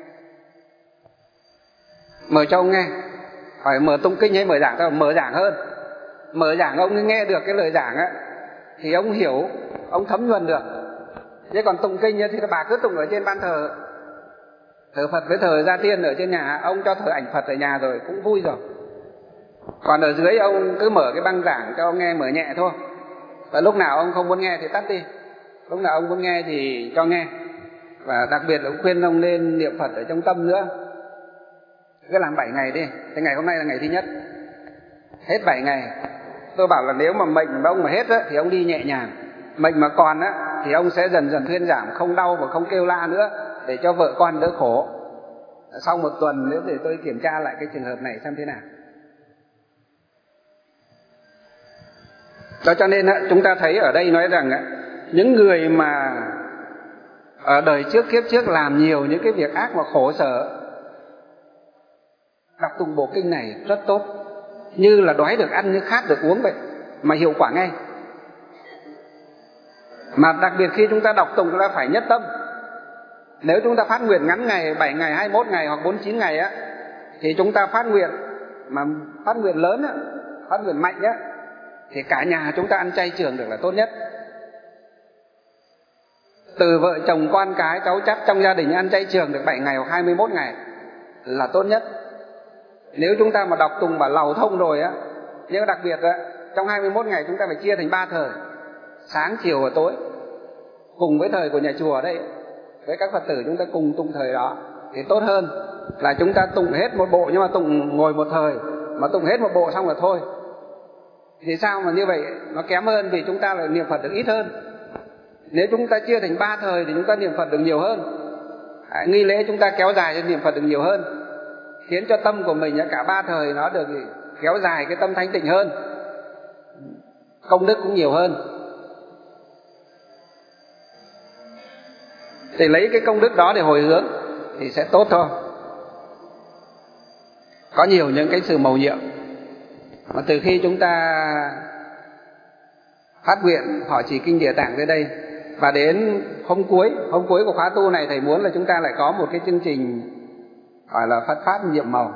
mở cho ông nghe. Hỏi mở tụng kinh hay mở giảng? Tao mở giảng hơn. Mở giảng ông nghe được cái lời giảng á thì ông hiểu, ông thấm nhuần được. Chứ còn tụng kinh thì bà cứ tụng ở trên ban thờ, thờ Phật với thờ Gia Tiên ở trên nhà, ông cho thờ ảnh Phật ở nhà rồi cũng vui rồi. Còn ở dưới ông cứ mở cái băng giảng cho ông nghe, mở nhẹ thôi. Và lúc nào ông không muốn nghe thì tắt đi, lúc nào ông muốn nghe thì cho nghe. Và đặc biệt là ông khuyên ông lên niệm Phật ở trong tâm nữa. Cứ làm bảy ngày đi. Thế ngày hôm nay là ngày thứ nhất, hết bảy ngày. Tôi bảo là nếu mà mệnh mà ông mà hết á, thì ông đi nhẹ nhàng. Mệnh mà còn á, thì ông sẽ dần dần thuyên giảm, không đau và không kêu la nữa, để cho vợ con đỡ khổ. Sau một tuần nếu để tôi kiểm tra lại cái trường hợp này xem thế nào. Đó, cho nên á, chúng ta thấy ở đây nói rằng á, những người mà ở đời trước, kiếp trước làm nhiều những cái việc ác mà khổ sở, đọc tụng bộ kinh này rất tốt, như là đói được ăn, như khát được uống vậy, mà hiệu quả ngay. Mà đặc biệt khi chúng ta đọc tụng chúng ta phải nhất tâm. Nếu chúng ta phát nguyện ngắn ngày, bảy ngày, hai mươi mốt ngày hoặc bốn mươi chín ngày á, thì chúng ta phát nguyện, mà phát nguyện lớn á, phát nguyện mạnh á, thì cả nhà chúng ta ăn chay trường được là tốt nhất. Từ vợ chồng con cái cháu chắt trong gia đình ăn chay trường được bảy ngày hoặc hai mươi mốt ngày là tốt nhất. Nếu chúng ta mà đọc tùng và lầu thông rồi á, nhưng đặc biệt á, trong hai mươi mốt ngày chúng ta phải chia thành ba thời, sáng, chiều và tối, cùng với thời của nhà chùa đây, với các Phật tử chúng ta cùng tụng thời đó thì tốt hơn là chúng ta tụng hết một bộ nhưng mà tụng ngồi một thời, mà tụng hết một bộ xong rồi thôi. Thì sao mà như vậy nó kém hơn, vì chúng ta lại niệm Phật được ít hơn. Nếu chúng ta chia thành ba thời thì chúng ta niệm Phật được nhiều hơn. À, nghi lễ chúng ta kéo dài cho niệm Phật được nhiều hơn, khiến cho tâm của mình cả ba thời nó được kéo dài cái tâm thanh tịnh hơn, công đức cũng nhiều hơn. Thì lấy cái công đức đó để hồi hướng thì sẽ tốt thôi. Có nhiều những cái sự mầu nhiệm mà từ khi chúng ta phát nguyện họ trì kinh Địa Tạng tới đây, và đến hôm cuối hôm cuối của khóa tu này, thầy muốn là chúng ta lại có một cái chương trình gọi là Phật pháp nhiệm màu.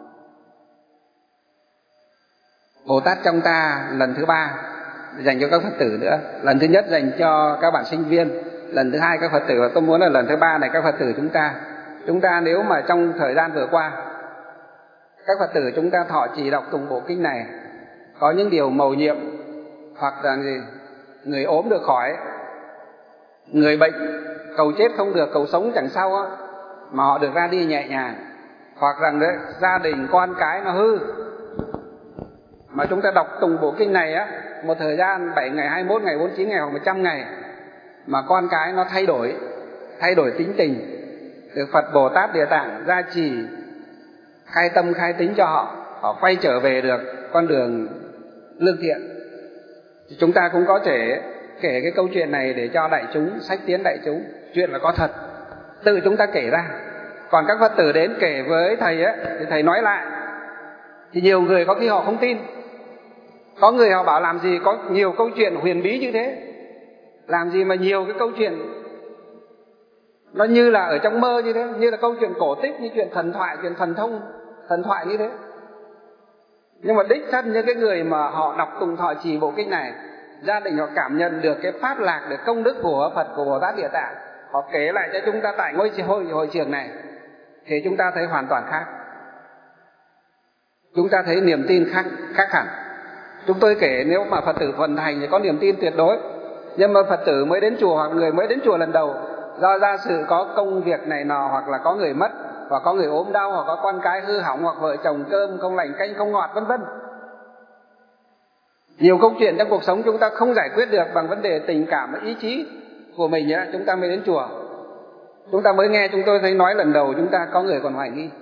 Bồ Tát trong ta lần thứ ba dành cho các Phật tử nữa, lần thứ nhất dành cho các bạn sinh viên, lần thứ hai các Phật tử, và tôi muốn là lần thứ ba này các Phật tử chúng ta chúng ta nếu mà trong thời gian vừa qua các Phật tử chúng ta thọ trì đọc tùng bộ kinh này, có những điều mầu nhiệm, hoặc là gì, người ốm được khỏi, người bệnh cầu chết không được, cầu sống chẳng sao á, mà họ được ra đi nhẹ nhàng, hoặc rằng đấy gia đình con cái nó hư, mà chúng ta đọc tùng bộ kinh này á, một thời gian bảy ngày, hai mươi mốt ngày, bốn mươi chín ngày hoặc một trăm ngày, mà con cái nó thay đổi thay đổi tính tình, được Phật Bồ Tát Địa Tạng gia trì, khai tâm khai tính cho họ, họ quay trở về được con đường lương thiện. Chúng ta cũng có thể kể cái câu chuyện này để cho đại chúng, sách tiến đại chúng. Chuyện là có thật, tự chúng ta kể ra. Còn các Phật tử đến kể với thầy á, thì thầy nói lại, thì nhiều người có khi họ không tin. Có người họ bảo làm gì có nhiều câu chuyện huyền bí như thế, làm gì mà nhiều cái câu chuyện nó như là ở trong mơ như thế, như là câu chuyện cổ tích, như chuyện thần thoại, chuyện thần thông, thần thoại như thế. Nhưng mà đích thân những cái người mà họ đọc tùng thọ trì bộ kinh này, gia đình họ cảm nhận được cái pháp lạc, được công đức của Phật, của Bồ Tát Địa Tạng, họ kể lại cho chúng ta tại ngôi hội, hội trường này, thì chúng ta thấy hoàn toàn khác. Chúng ta thấy niềm tin khác, khác hẳn. Chúng tôi kể nếu mà Phật tử thuần thành thì có niềm tin tuyệt đối. Nhưng mà Phật tử mới đến chùa, hoặc người mới đến chùa lần đầu, do gia sự có công việc này nọ, hoặc là có người mất, hoặc có người ốm đau, hoặc có con cái hư hỏng, hoặc vợ chồng cơm không lành canh không ngọt, vân vân. Nhiều câu chuyện trong cuộc sống chúng ta không giải quyết được bằng vấn đề tình cảm và ý chí của mình ấy, chúng ta mới đến chùa. Chúng ta mới nghe chúng tôi thấy nói lần đầu, chúng ta có người còn hoài nghi.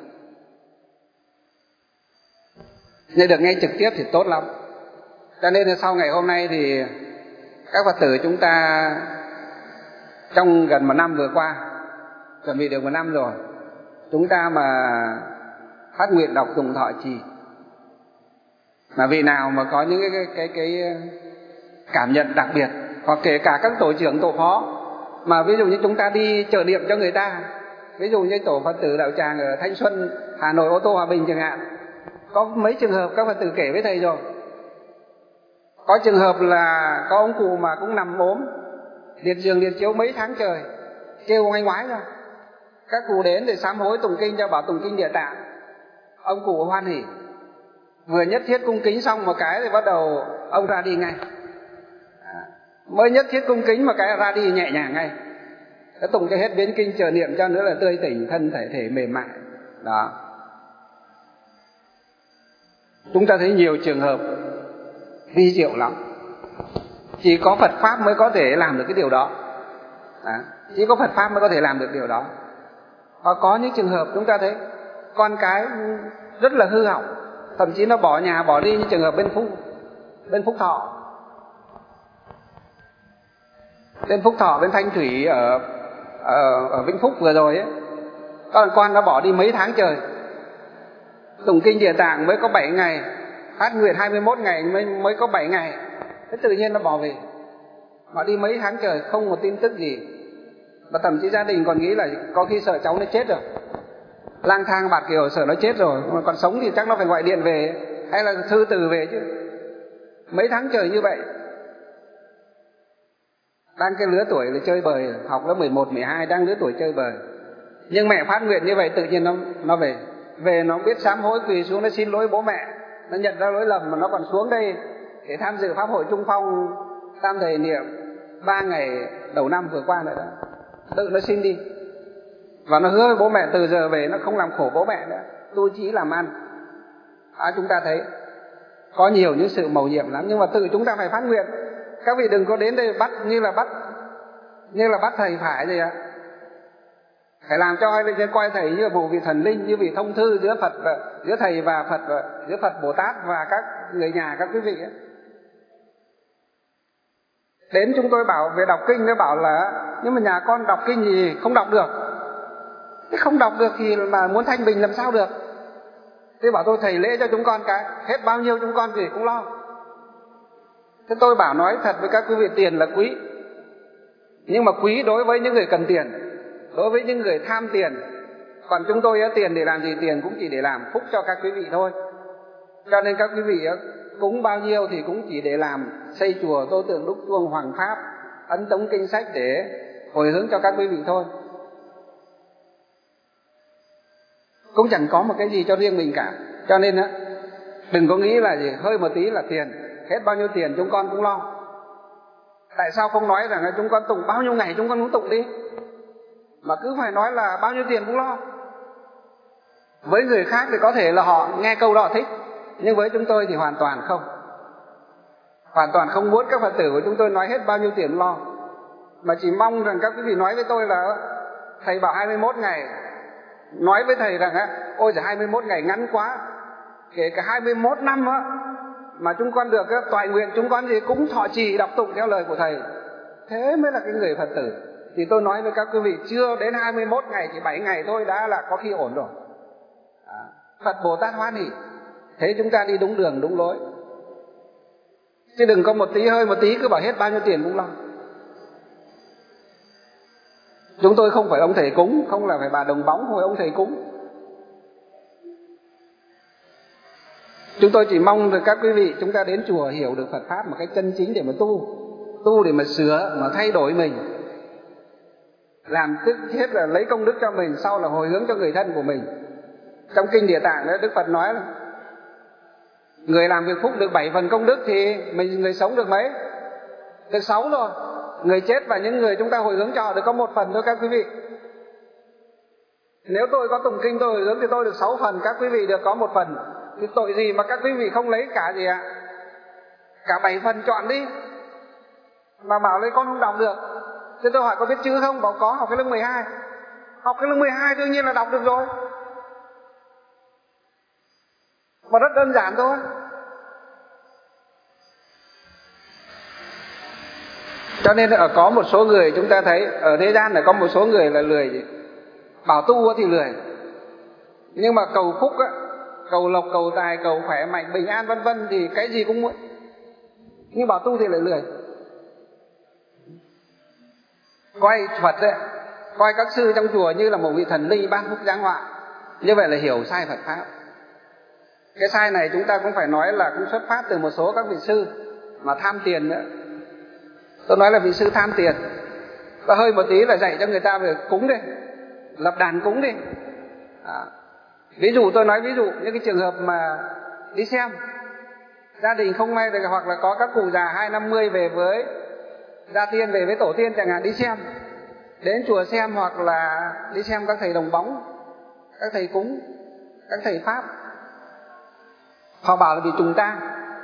Nên được nghe trực tiếp thì tốt lắm. Cho nên là sau ngày hôm nay thì các Phật tử chúng ta trong gần một năm vừa qua, chuẩn bị được một năm rồi, chúng ta mà phát nguyện đọc tùng thọ trì, mà vị nào mà có những cái, cái, cái, cái cảm nhận đặc biệt, hoặc kể cả các tổ trưởng tổ phó, mà ví dụ như chúng ta đi trợ niệm cho người ta, ví dụ như tổ Phật tử Đạo Tràng ở Thanh Xuân, Hà Nội, Ô Tô Hòa Bình chẳng hạn, có mấy trường hợp các Phật tử kể với thầy rồi. Có trường hợp là có ông cụ mà cũng nằm ốm, liệt giường liệt chiếu mấy tháng trời, kêu ngoái ngoái ra. Các cụ đến để sám hối tụng kinh cho, bảo tụng kinh Địa Tạng. Ông cụ hoan hỉ, vừa nhất thiết cung kính xong một cái thì bắt đầu ông ra đi ngay. À, mới nhất thiết cung kính một cái ra đi nhẹ nhàng ngay. Cái tụng cho hết biến kinh, chờ niệm cho nữa là tươi tỉnh, thân thể thể mềm mại. Đó. Chúng ta thấy nhiều trường hợp vi diệu lắm. Chỉ có Phật Pháp mới có thể làm được cái điều đó. À, chỉ có Phật Pháp mới có thể làm được điều đó. Và có những trường hợp chúng ta thấy con cái rất là hư hỏng, thậm chí nó bỏ nhà bỏ đi, như trường hợp bên Phúc bên Phúc Thọ, bên Phúc Thọ bên Thanh Thủy ở ở, ở Vĩnh Phúc vừa rồi ấy, con con nó bỏ đi mấy tháng trời, tụng kinh Địa Tạng mới có bảy ngày, phát nguyện hai mươi mốt ngày mới mới có bảy ngày, thế tự nhiên nó bỏ về, bỏ đi mấy tháng trời không một tin tức gì. Và thậm chí gia đình còn nghĩ là có khi sợ cháu nó chết rồi, lang thang bạt kiều sợ nó chết rồi, mà còn sống thì chắc nó phải gọi điện về hay là thư từ về chứ. Mấy tháng trời như vậy, đang cái lứa tuổi là chơi bời, học lớp mười một, mười hai, đang lứa tuổi chơi bời. Nhưng mẹ phát nguyện như vậy tự nhiên nó nó về. về nó biết sám hối, quỳ xuống nó xin lỗi bố mẹ, nó nhận ra lỗi lầm, mà nó còn xuống đây để tham dự pháp hội Trung Phong tam thầy niệm ba ngày đầu năm vừa qua nữa đó, tự nó xin đi. Và nó hứa với bố mẹ từ giờ về nó không làm khổ bố mẹ nữa, tu chỉ làm ăn. À, chúng ta thấy có nhiều những sự mầu nhiệm lắm, nhưng mà tự chúng ta phải phát nguyện. Các vị đừng có đến đây bắt như là bắt như là bắt thầy phải gì ạ. Phải làm cho hai bên coi thầy như là một vị thần linh, như vị thông thư giữa Phật và, giữa thầy và Phật, và giữa Phật Bồ Tát và các người nhà các quý vị ấy. Đến chúng tôi bảo về đọc kinh, nó bảo là nhưng mà nhà con đọc kinh gì không đọc được. Thế không đọc được thì mà muốn thanh bình làm sao được. Thế bảo tôi thầy lễ cho chúng con cái, hết bao nhiêu chúng con gì cũng lo. Thế tôi bảo nói thật với các quý vị, tiền là quý, nhưng mà quý đối với những người cần tiền, đối với những người tham tiền. Còn chúng tôi á, tiền để làm gì? Tiền cũng chỉ để làm phúc cho các quý vị thôi. Cho nên các quý vị á, cúng bao nhiêu thì cũng chỉ để làm xây chùa, tô tượng, đúc chuông, hoàng pháp, ấn tống kinh sách để hồi hướng cho các quý vị thôi. Cũng chẳng có một cái gì cho riêng mình cả. Cho nên á, đừng có nghĩ là gì hơi một tí là tiền, hết bao nhiêu tiền chúng con cũng lo. Tại sao không nói rằng là chúng con tụng bao nhiêu ngày chúng con cũng tụng đi, mà cứ phải nói là bao nhiêu tiền cũng lo. Với người khác thì có thể là họ nghe câu đó họ thích, nhưng với chúng tôi thì hoàn toàn không. Hoàn toàn không muốn các Phật tử của chúng tôi nói hết bao nhiêu tiền lo, mà chỉ mong rằng các quý vị nói với tôi là thầy bảo hai mươi mốt ngày, nói với thầy rằng á, ôi giời hai mươi mốt ngày ngắn quá, kể cả hai mươi mốt năm á mà chúng con được á, toại nguyện chúng con gì cũng thọ trì đọc tụng theo lời của thầy, thế mới là cái người Phật tử. Thì tôi nói với các quý vị, chưa đến hai mươi mốt ngày, chỉ bảy ngày thôi đã là có khi ổn rồi. À, Phật Bồ Tát hoan hỉ, thế chúng ta đi đúng đường đúng lối, chứ đừng có một tí hơi một tí cứ bảo hết bao nhiêu tiền cũng lo. Chúng tôi không phải ông thầy cúng, không là phải bà đồng bóng hồi ông thầy cúng. Chúng tôi chỉ mong được các quý vị chúng ta đến chùa hiểu được Phật Pháp một cách chân chính để mà tu, tu để mà sửa, mà thay đổi mình. Làm trước hết là lấy công đức cho mình, sau là hồi hướng cho người thân của mình. Trong Kinh Địa Tạng đó, Đức Phật nói là người làm việc phúc được bảy phần công đức thì mình người sống được mấy? Được sáu rồi. Người chết và những người chúng ta hồi hướng cho được có một phần thôi các quý vị. Nếu tôi có tụng kinh tôi hồi hướng thì tôi được sáu phần, các quý vị được có một phần. Thì tội gì mà các quý vị không lấy cả gì ạ? Cả bảy phần chọn đi. Mà bảo lấy con không đọc được. Thế tôi hỏi có biết chữ không? Bảo có, học cái lớp mười hai. Học cái lớp mười hai đương nhiên là đọc được rồi. Mà rất đơn giản thôi. Cho nên ở có một số người chúng ta thấy ở thế gian này có một số người là lười gì? Bảo tu thì lười, nhưng mà cầu phúc á, cầu lộc, cầu tài, cầu khỏe mạnh, bình an vân vân thì cái gì cũng muốn. Nhưng bảo tu thì lại lười. Coi Phật ấy, coi các sư trong chùa như là một vị thần linh ban phúc giáng họa, như vậy là hiểu sai Phật Pháp. Cái sai này chúng ta cũng phải nói là cũng xuất phát từ một số các vị sư mà tham tiền nữa. Tôi nói là vị sư tham tiền, và hơi một tí là dạy cho người ta về cúng đi, lập đàn cúng đi. À, ví dụ tôi nói ví dụ những cái trường hợp mà đi xem, gia đình không may được, hoặc là có các cụ già hai năm mươi về với gia tiên, về với tổ tiên chẳng hạn, đi xem, đến chùa xem, hoặc là đi xem các thầy đồng bóng, các thầy cúng, các thầy Pháp. Họ bảo là bị trùng tang,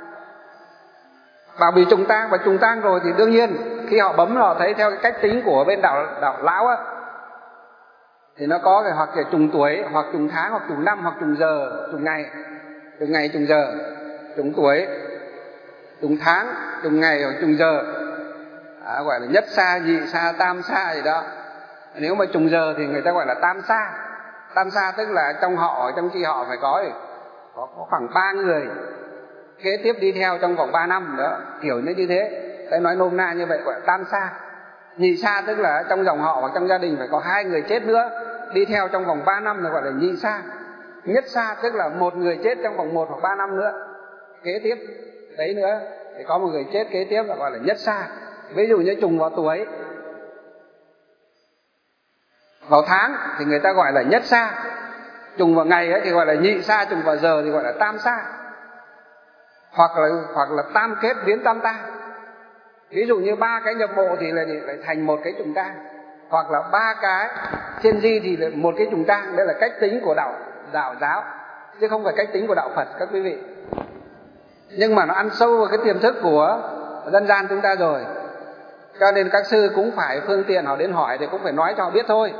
bảo bị trùng tang, và trùng tang rồi thì đương nhiên khi họ bấm họ thấy theo cái cách tính của bên đạo đạo lão á, thì nó có cái hoặc là trùng tuổi, hoặc trùng tháng, hoặc trùng năm, hoặc trùng giờ, trùng ngày, trùng ngày, trùng giờ, trùng tuổi, trùng tháng, trùng ngày, hoặc trùng giờ. À, gọi là nhất sa, nhị sa, tam sa gì đó. Nếu mà trùng giờ thì người ta gọi là tam sa. Tam sa tức là trong họ, trong chi họ phải có có, có khoảng ba người kế tiếp đi theo trong vòng ba năm đó, kiểu như thế. Tôi nói nôm na như vậy gọi là tam sa. Nhị sa tức là trong dòng họ hoặc trong gia đình phải có hai người chết nữa đi theo trong vòng ba năm, là gọi là nhị sa. Nhất sa tức là một người chết trong vòng một hoặc ba năm nữa kế tiếp đấy nữa thì có một người chết kế tiếp, là gọi là nhất sa. Ví dụ như trùng vào tuổi, vào tháng thì người ta gọi là nhất sa. trùng vào ngày ấy thì gọi là nhị sa, trùng vào giờ thì gọi là tam sa, hoặc là hoặc là tam kết biến tam ta. Ví dụ như ba cái nhập bộ thì lại, lại thành một cái trùng tang, hoặc là ba cái thiên di thì là một cái trùng tang. Đây là cách tính của đạo đạo giáo, chứ không phải cách tính của đạo Phật các quý vị. Nhưng mà nó ăn sâu vào cái tiềm thức của dân gian chúng ta rồi, cho nên các sư cũng phải phương tiện họ đến hỏi thì cũng phải nói cho họ biết thôi.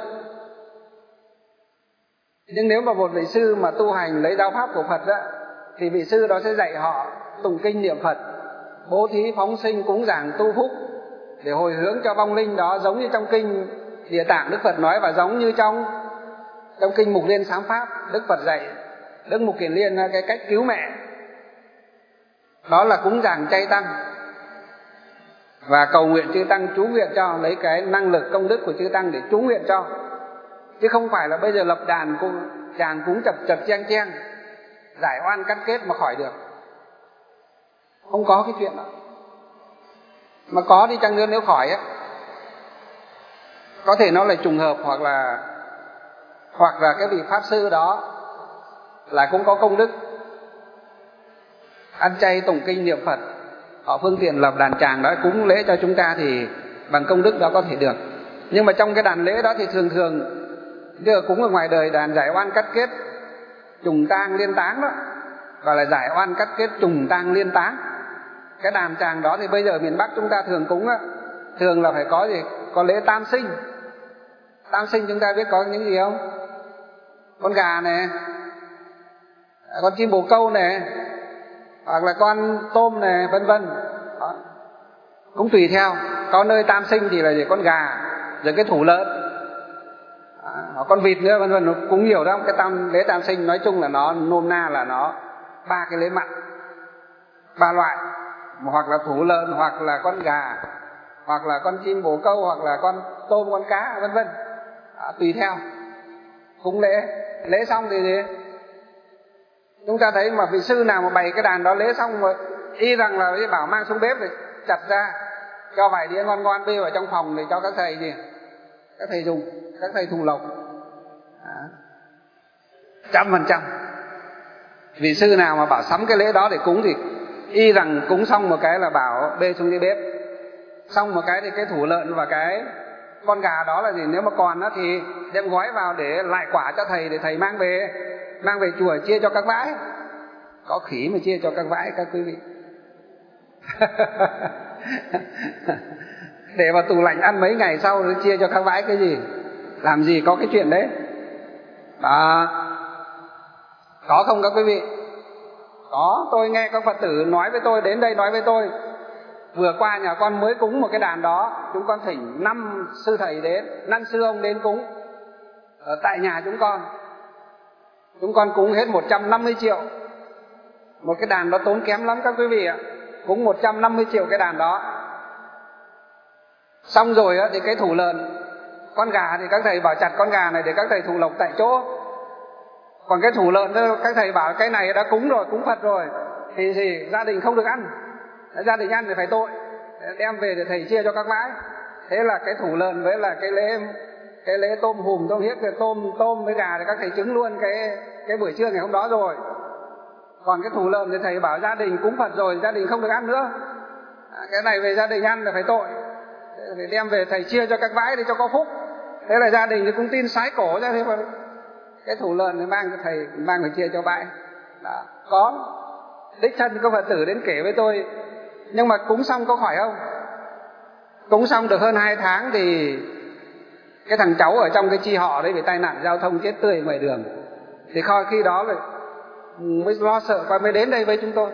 Nhưng nếu mà một vị sư mà tu hành lấy giáo pháp của Phật đó, thì vị sư đó sẽ dạy họ tụng kinh niệm Phật, bố thí phóng sinh cúng dường tu phúc để hồi hướng cho vong linh đó, giống như trong kinh Địa Tạng Đức Phật nói, và giống như trong trong kinh Mục Liên Sám Pháp Đức Phật dạy Đức Mục Kiền Liên cái cách cứu mẹ, đó là cúng dường chay tăng và cầu nguyện chư tăng chú nguyện cho, lấy cái năng lực công đức của chư tăng để chú nguyện cho, chứ không phải là bây giờ lập đàn cũng chàng cúng chập chập chen chen giải oan cắt kết mà khỏi được. Không có cái chuyện đó. Mà có đi chăng nữa nếu khỏi á, có thể nó là trùng hợp, hoặc là hoặc là cái vị pháp sư đó là cũng có công đức ăn chay tụng kinh niệm Phật, họ phương tiện lập đàn tràng đó cúng lễ cho chúng ta thì bằng công đức đó có thể được. Nhưng mà trong cái đàn lễ đó thì thường thường như cúng ở ngoài đời đàn giải oan cắt kết trùng tang liên táng đó, và là giải oan cắt kết trùng tang liên táng. Cái đàn tràng đó thì bây giờ miền Bắc chúng ta thường cúng á, thường là phải có gì? Có lễ tam sinh. Tam sinh chúng ta biết có những gì không? Con gà này, con chim bồ câu này, hoặc là con tôm này, vân vân. Cũng tùy theo. Có nơi tam sinh thì là gì? Con gà, rồi cái thủ lợn, à, con vịt nữa, vân vân. Nó cũng nhiều đó. Cái tam lễ tam sinh nói chung là nó nôm na là nó ba cái lễ mặn, ba loại, hoặc là thủ lợn, hoặc là con gà, hoặc là con chim bồ câu, hoặc là con tôm, con cá, vân vân. À, tùy theo. Cúng lễ, lễ xong thì gì? Chúng ta thấy mà vị sư nào mà bày cái đàn đó lễ xong mà y rằng là bảo mang xuống bếp thì chặt ra, cho vài đĩa ngon ngon bê vào trong phòng để cho các thầy gì? Các thầy dùng, các thầy thù lộc. Trăm phần trăm. Vị sư nào mà bảo sắm cái lễ đó để cúng thì y rằng cúng xong một cái là bảo bê xuống dưới bếp. Xong một cái thì cái thủ lợn và cái con gà đó là gì? Nếu mà còn đó thì đem gói vào để lại quả cho thầy, để thầy mang về mang về chùa chia cho các vãi. Có khỉ mà chia cho các vãi các quý vị. Để vào tủ lạnh ăn mấy ngày sau rồi chia cho các vãi cái gì? Làm gì có cái chuyện đấy. Đó. Có không các quý vị? Có. Tôi nghe các Phật tử nói với tôi, đến đây nói với tôi, vừa qua nhà con mới cúng một cái đàn đó, chúng con thỉnh năm sư thầy đến, năm sư ông đến cúng ở tại nhà chúng con. Chúng con cúng hết một trăm năm mươi triệu. Một cái đàn đó tốn kém lắm các quý vị ạ. Cúng một trăm năm mươi triệu cái đàn đó. Xong rồi á thì cái thủ lợn, con gà thì các thầy bảo chặt con gà này để các thầy thù lộc tại chỗ. Còn cái thủ lợn đó các thầy bảo cái này đã cúng rồi, cúng Phật rồi, thì gì gia đình không được ăn. Gia đình ăn thì phải tội, đem về để thầy chia cho các vãi. Thế là cái thủ lợn với là cái lễ cái lễ tôm hùm, tôm hiếc, tôm tôm với gà thì các thầy trứng luôn cái cái buổi trưa ngày hôm đó rồi. Còn cái thủ lợn thì thầy bảo gia đình cúng Phật rồi, gia đình không được ăn nữa. À, cái này về gia đình ăn là phải tội, để đem về thầy chia cho các vãi để cho có phúc. Thế là gia đình thì cũng tin sái cổ ra, thế mà cái thủ lợn thì mang cho thầy, mang về chia cho vãi. Đó, có đích thân có Phật tử đến kể với tôi. Nhưng mà cúng xong có khỏi không? Cúng xong được hơn hai tháng thì cái thằng cháu ở trong cái chi họ đấy bị tai nạn giao thông chết tươi ngoài đường. Thì khỏi khi đó rồi mới lo sợ coi mới đến đây với chúng tôi.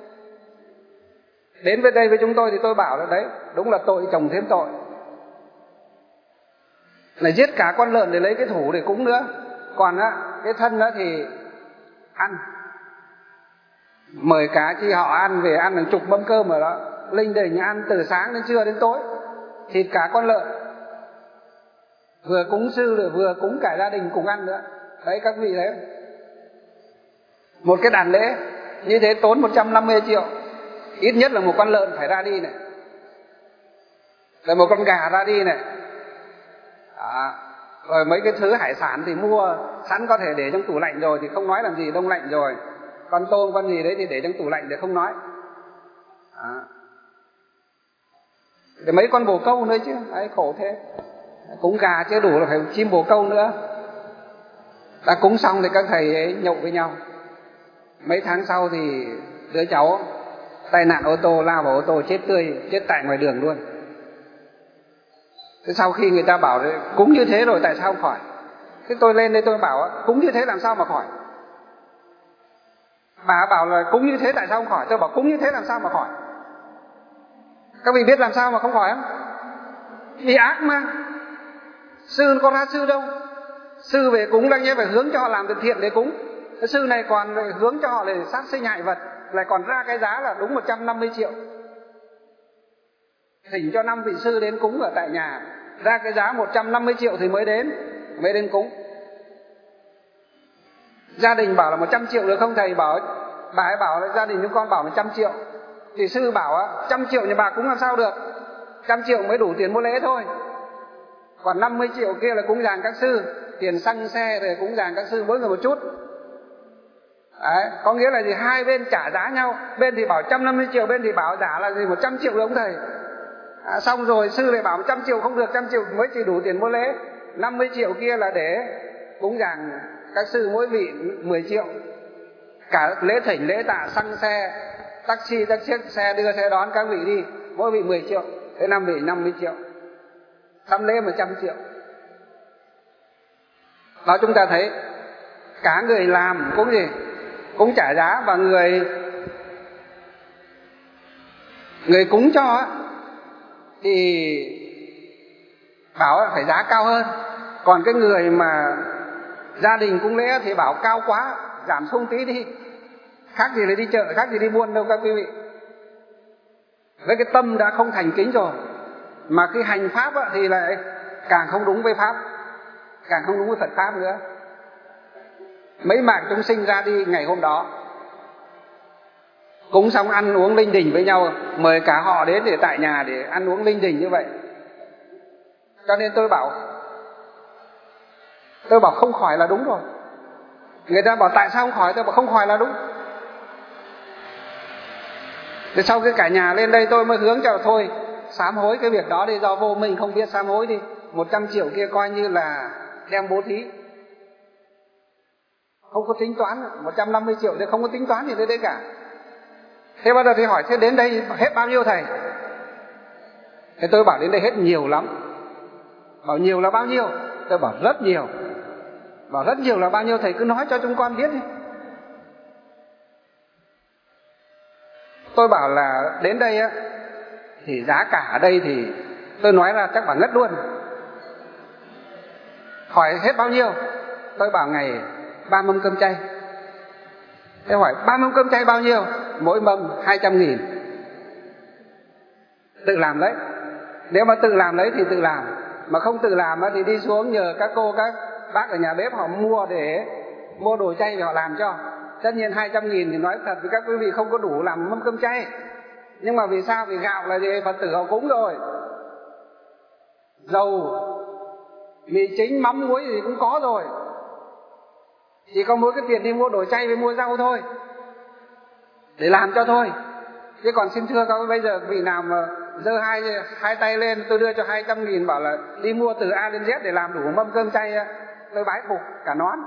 Đến với đây với chúng tôi thì tôi bảo là đấy, đúng là tội chồng thêm tội. Là giết cả con lợn để lấy cái thủ để cúng nữa. Còn á, cái thân đó thì ăn. Mời cả chi họ ăn, về ăn hàng chục mâm cơm ở đó, linh đình ăn từ sáng đến trưa đến tối, thịt cả con lợn, vừa cúng sư rồi vừa cúng cả gia đình cùng ăn nữa. Đấy các vị thấy, một cái đàn lễ như thế tốn một trăm năm mươi triệu. Ít nhất là một con lợn phải ra đi này, rồi một con gà ra đi này. Đó. Rồi mấy cái thứ hải sản thì mua sẵn có thể để trong tủ lạnh rồi thì không nói làm gì, đông lạnh rồi. Con tôm con gì đấy thì để trong tủ lạnh để không nói. Đó. Để mấy con bồ câu nữa chứ, đấy khổ thế. Cúng gà chưa đủ là phải chim bồ câu nữa. Đã cúng xong thì các thầy ấy nhậu với nhau. Mấy tháng sau thì đứa cháu tai nạn ô tô, lao vào ô tô chết tươi, chết tại ngoài đường luôn. Thế sau khi người ta bảo cúng như thế rồi tại sao không khỏi? Thế tôi lên đây tôi bảo cúng như thế làm sao mà khỏi? Bà bảo là cúng như thế tại sao không khỏi? Tôi bảo cúng như thế làm sao mà khỏi? Các vị biết làm sao mà không khỏi không? Vì ác mà. Sư có ra sư đâu. Sư về cúng đương nhiên phải hướng cho họ làm từ thiện để cúng. Cái sư này còn hướng cho họ để sát sinh hại vật, lại còn ra cái giá là đúng một trăm năm mươi triệu. Thỉnh cho năm vị sư đến cúng ở tại nhà, ra cái giá một trăm năm mươi triệu thì mới đến, mới đến cúng. Gia đình bảo là một trăm triệu được không thầy? Bảo, bà ấy bảo là gia đình chúng con bảo một trăm triệu. Thì sư bảo á, trăm triệu nhà bà cúng làm sao được, trăm triệu mới đủ tiền mua lễ thôi. Còn năm mươi triệu kia là cúng dường các sư, tiền xăng xe rồi cúng dường các sư mỗi người một chút. Đấy, có nghĩa là gì? Hai bên trả giá nhau, bên thì bảo một trăm năm mươi triệu, bên thì bảo giả là gì một trăm triệu được không thầy? À, xong rồi sư lại bảo một trăm triệu không được, một trăm triệu mới chỉ đủ tiền mua lễ, năm mươi triệu kia là để cúng dường các sư mỗi vị mười triệu. Cả lễ thỉnh, lễ tạ, xăng xe, taxi, các chiếc xe đưa xe đón các vị đi, mỗi vị mười triệu, thế năm vị năm mươi triệu. Sắm lễ một trăm triệu. Đó, chúng ta thấy cả người làm cũng gì cũng trả giá, và người người cúng cho thì bảo phải giá cao hơn. Còn cái người mà gia đình cúng lễ thì bảo cao quá, giảm xuống tí đi. Khác gì là đi chợ, khác gì đi buôn đâu các quý vị. Với cái tâm đã không thành kính rồi, mà cái hành pháp thì lại càng không đúng với pháp, càng không đúng với Phật pháp nữa. Mấy mạng chúng sinh ra đi ngày hôm đó, cúng xong ăn uống linh đình với nhau, mời cả họ đến để tại nhà để ăn uống linh đình như vậy. Cho nên tôi bảo Tôi bảo không khỏi là đúng rồi. Người ta bảo tại sao không khỏi, tôi bảo không khỏi là đúng. Thế sau khi cả nhà lên đây tôi mới hướng cho thôi sám hối cái việc đó đi, do vô minh không biết sám hối đi. Một trăm triệu kia coi như là đem bố thí, không có tính toán. Một trăm năm mươi triệu thì không có tính toán gì tới đấy cả. Thế bắt đầu thì hỏi thế đến đây hết bao nhiêu thầy? Thế tôi bảo đến đây hết nhiều lắm. Bảo nhiều là bao nhiêu? Tôi bảo rất nhiều. Bảo rất nhiều là bao nhiêu thầy cứ nói cho chúng con biết đi. Tôi bảo là đến đây á thì giá cả ở đây thì tôi nói là chắc bảo ngất luôn. Hỏi hết bao nhiêu? Tôi bảo ngày ba mâm cơm chay. Thế hỏi ba mâm cơm chay bao nhiêu? Mỗi mâm hai trăm nghìn. Tự làm đấy. Nếu mà tự làm đấy thì tự làm, mà không tự làm thì đi xuống nhờ các cô các bác ở nhà bếp họ mua để mua đồ chay để họ làm cho. Tất nhiên hai trăm nghìn thì nói thật với các quý vị không có đủ làm mâm cơm chay. Nhưng mà vì sao? Vì gạo là gì? Phật tử họ cúng rồi. Dầu, mì chính, mắm, muối gì cũng có rồi. Chỉ có mỗi cái tiền đi mua đồ chay với mua rau thôi, để làm cho thôi. Chứ còn xin thưa các bây giờ vị nào mà giơ hai, hai tay lên tôi đưa cho hai trăm nghìn bảo là đi mua từ A đến Z để làm đủ mâm cơm chay, tôi bái phục cả nón.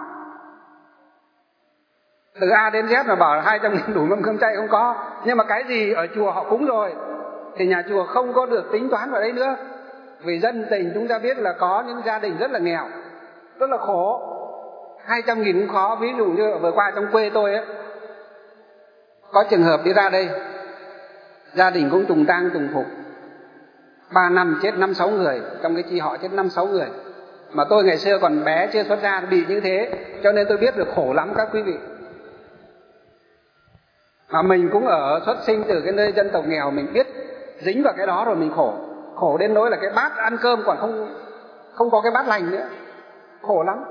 Từ A đến Z mà bảo là hai trăm nghìn đủ mâm cơm chay không có. Nhưng mà cái gì ở chùa họ cúng rồi thì nhà chùa không có được tính toán vào đấy nữa. Vì dân tình chúng ta biết là có những gia đình rất là nghèo, rất là khổ, hai trăm nghìn cũng khó. Ví dụ như vừa qua trong quê tôi ấy, có trường hợp đi ra đây, gia đình cũng tùng tang tùng phục, ba năm chết năm sáu người, trong cái chi họ chết năm sáu người. Mà tôi ngày xưa còn bé chưa xuất gia bị như thế, cho nên tôi biết được khổ lắm các quý vị. Mà mình cũng ở xuất sinh từ cái nơi dân tộc nghèo, mình biết dính vào cái đó rồi mình khổ. Khổ đến nỗi là cái bát ăn cơm còn không không có cái bát lành nữa, khổ lắm.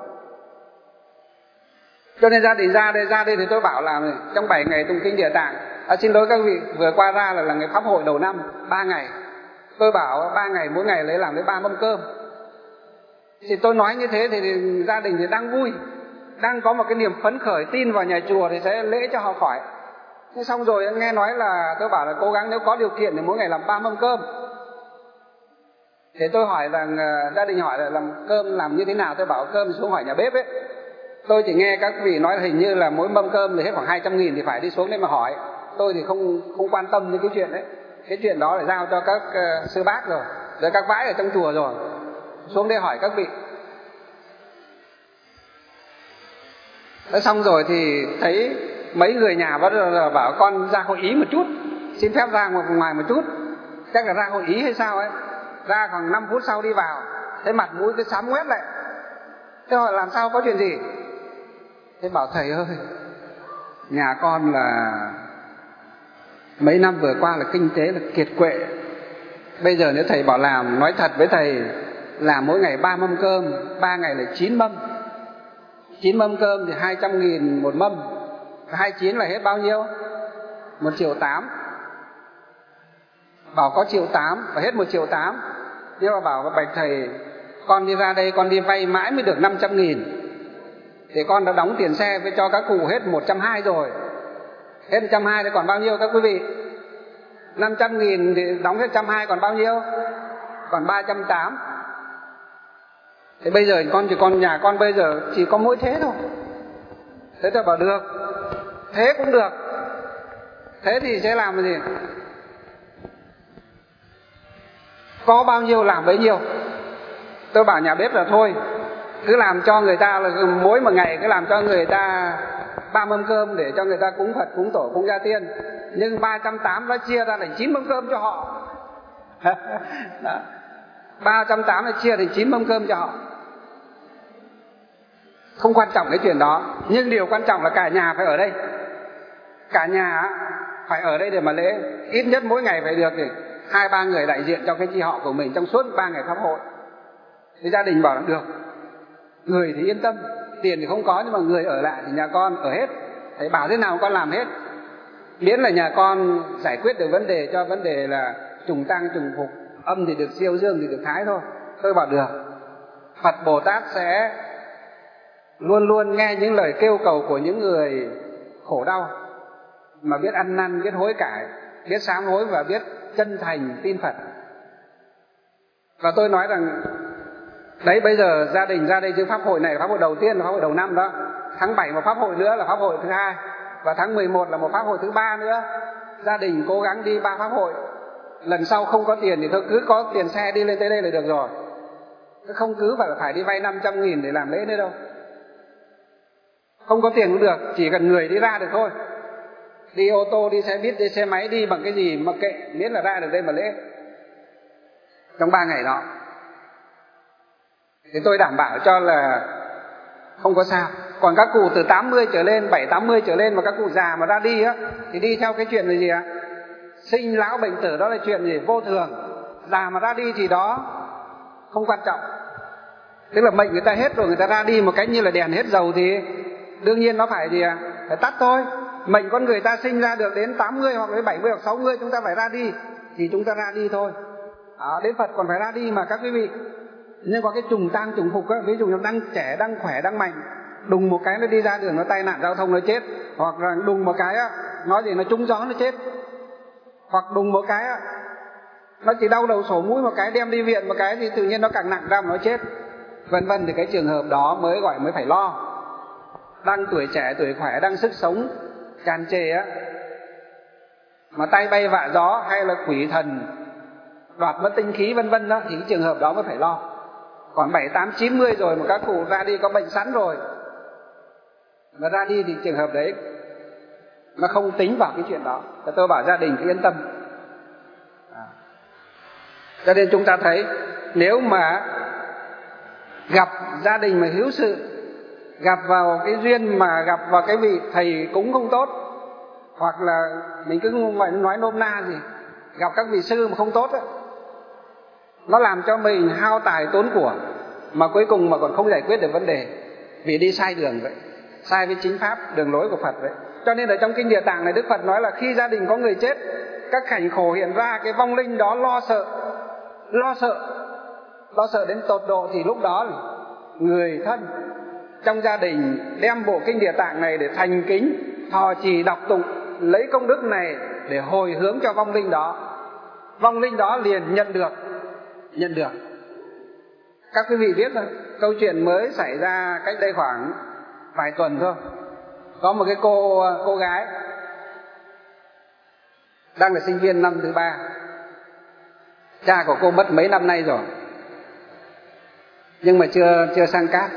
Cho nên gia đình ra đây ra đây thì tôi bảo là trong bảy ngày tụng kinh Địa Tạng, à, xin lỗi các vị, vừa qua ra là là ngày pháp hội đầu năm ba ngày. Tôi bảo ba ngày mỗi ngày lấy làm lấy ba mâm cơm. Thì tôi nói như thế thì, thì gia đình thì đang vui, đang có một cái niềm phấn khởi tin vào nhà chùa thì sẽ lễ cho họ khỏi. Thế xong rồi nghe nói là tôi bảo là cố gắng nếu có điều kiện thì mỗi ngày làm ba mâm cơm. Thì tôi hỏi rằng uh, gia đình hỏi là làm cơm làm như thế nào, tôi bảo cơm xuống hỏi nhà bếp ấy. Tôi chỉ nghe các vị nói là hình như là mỗi mâm cơm thì hết khoảng hai trăm nghìn thì phải đi xuống đấy mà hỏi. Tôi thì không không quan tâm đến cái chuyện đấy. Cái chuyện đó là giao cho các uh, sư bác rồi, rồi các bái ở trong chùa rồi. Xuống đây hỏi các vị. Thế xong rồi thì thấy mấy người nhà bắt đầu là bảo con ra hội ý một chút, xin phép ra ngoài một chút. Chắc là ra hội ý hay sao ấy. Ra khoảng năm phút sau đi vào, thấy mặt mũi cái xám ngoét lại. Thế hỏi làm sao, có chuyện gì? Thế bảo thầy ơi, nhà con là mấy năm vừa qua là kinh tế là kiệt quệ. Bây giờ nếu thầy bảo làm, nói thật với thầy, làm mỗi ngày ba mâm cơm, ba ngày là chín mâm. Chín mâm cơm thì hai trăm nghìn một mâm, hai chín là hết bao nhiêu? Một triệu tám. Bảo có triệu tám, và hết một triệu tám. Nhưng mà bảo bạch thầy, con đi ra đây con đi vay mãi mới được năm trăm nghìn. Thì con đã đóng tiền xe với cho các cụ hết một trăm hai mươi rồi. Hết một trăm hai mươi thì còn bao nhiêu các quý vị? năm trăm nghìn thì đóng hết một trăm hai mươi còn bao nhiêu? Còn ba trăm tám mươi. Thế bây giờ con thì con nhà con bây giờ chỉ có mỗi thế thôi. Thế tôi bảo được, thế cũng được. Thế thì sẽ làm cái gì? Có bao nhiêu làm bấy nhiêu. Tôi bảo nhà bếp là thôi, cứ làm cho người ta là mỗi một ngày cứ làm cho người ta ba mâm cơm để cho người ta cúng Phật, cúng tổ, cúng gia tiên. Nhưng ba trăm tám mươi nó chia ra thành chín mâm cơm cho họ. ba trăm tám mươi nó chia thành chín mâm cơm cho họ. Không quan trọng cái chuyện đó, nhưng điều quan trọng là cả nhà phải ở đây. Cả nhà phải ở đây để mà lễ. Ít nhất mỗi ngày phải được thì hai ba người đại diện cho cái chi họ của mình trong suốt ba ngày pháp hội. Thì gia đình bảo là được, người thì yên tâm, tiền thì không có nhưng mà người ở lại thì nhà con ở hết. Thầy bảo thế nào con làm hết, miễn là nhà con giải quyết được vấn đề, cho vấn đề là trùng tăng trùng phục, âm thì được siêu, dương thì được thái thôi. Tôi bảo được. Phật Bồ Tát sẽ luôn luôn nghe những lời kêu cầu của những người khổ đau, mà biết ăn năn, biết hối cải, biết sám hối và biết chân thành tin Phật. Và tôi nói rằng đấy, bây giờ gia đình ra đây chứ pháp hội này là pháp hội đầu tiên, là pháp hội đầu năm đó. Tháng bảy một pháp hội nữa là pháp hội thứ hai, và tháng mười một là một pháp hội thứ ba nữa. Gia đình cố gắng đi ba pháp hội. Lần sau không có tiền thì thôi cứ có tiền xe đi lên tới đây là được rồi. Không cứ phải phải đi vay năm trăm nghìn để làm lễ nữa đâu. Không có tiền cũng được, chỉ cần người đi ra được thôi. Đi ô tô, đi xe buýt, đi xe máy, đi bằng cái gì mà kệ, miễn là ra được đây mà lễ trong ba ngày đó. Thì tôi đảm bảo cho là không có sao. Còn các cụ từ tám mươi trở lên, bảy tám mươi trở lên mà các cụ già mà ra đi á, thì đi theo cái chuyện là gì ạ? Sinh lão bệnh tử, đó là chuyện gì? Vô thường. Già mà ra đi thì đó không quan trọng. Tức là mệnh người ta hết rồi, người ta ra đi một cách như là đèn hết dầu thì đương nhiên nó phải gì ạ? Phải tắt thôi. Mệnh con người ta sinh ra được đến tám mươi hoặc đến bảy mươi hoặc sáu mươi chúng ta phải ra đi, thì chúng ta ra đi thôi. Đó, đến Phật còn phải ra đi mà các quý vị. Nhưng có cái trùng tang trùng phục á, ví dụ như đang trẻ, đang khỏe, đang mạnh, đùng một cái nó đi ra đường nó tai nạn giao thông nó chết, hoặc là đùng một cái á, nói gì nó trúng gió nó chết, hoặc đùng một cái á, nó chỉ đau đầu sổ mũi một cái đem đi viện một cái thì tự nhiên nó càng nặng ra mà nó chết, vân vân. Thì cái trường hợp đó mới gọi mới phải lo. Đang tuổi trẻ, tuổi khỏe, đang sức sống tràn trề á, mà tay bay vạ gió hay là quỷ thần đoạt mất tinh khí vân vân đó, thì cái trường hợp đó mới phải lo. Còn bảy tám chín mươi rồi mà các cụ ra đi có bệnh sẵn rồi mà ra đi thì trường hợp đấy nó không tính vào cái chuyện đó. Và tôi bảo gia đình cứ yên tâm. À. Cho nên chúng ta thấy nếu mà gặp gia đình mà hiếu sự, gặp vào cái duyên mà gặp vào cái vị thầy cúng không tốt, hoặc là mình cứ nói nôm na gì, gặp các vị sư mà không tốt ấy, nó làm cho mình hao tài tốn của, mà cuối cùng mà còn không giải quyết được vấn đề, vì đi sai đường vậy, sai với chính pháp, đường lối của Phật vậy. Cho nên ở trong kinh Địa Tạng này Đức Phật nói là khi gia đình có người chết, các cảnh khổ hiện ra, cái vong linh đó lo sợ, lo sợ, lo sợ đến tột độ, thì lúc đó người thân trong gia đình đem bộ kinh Địa Tạng này để thành kính thọ trì đọc tụng, lấy công đức này để hồi hướng cho vong linh đó. Vong linh đó liền nhận được nhận được Các quý vị biết rồi, câu chuyện mới xảy ra cách đây khoảng vài tuần thôi. Có một cái cô cô gái đang là sinh viên năm thứ ba. Cha của cô mất mấy năm nay rồi, nhưng mà chưa chưa sang Cát.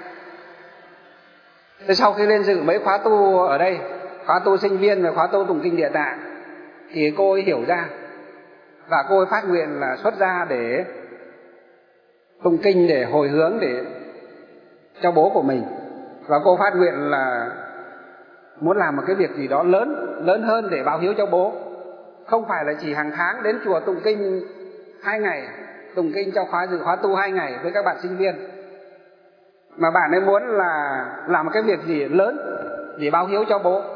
Thế sau khi lên dự mấy khóa tu ở đây, khóa tu sinh viên và khóa tu tụng kinh Địa Tạng, thì cô ấy hiểu ra và cô ấy phát nguyện là xuất gia để tụng kinh, để hồi hướng để cho bố của mình. Và cô phát nguyện là muốn làm một cái việc gì đó lớn lớn hơn để báo hiếu cho bố. Không phải là chỉ hàng tháng đến chùa tụng kinh hai ngày, tụng kinh cho khóa dự khóa tu hai ngày với các bạn sinh viên, mà bạn ấy muốn là làm một cái việc gì lớn để báo hiếu cho bố.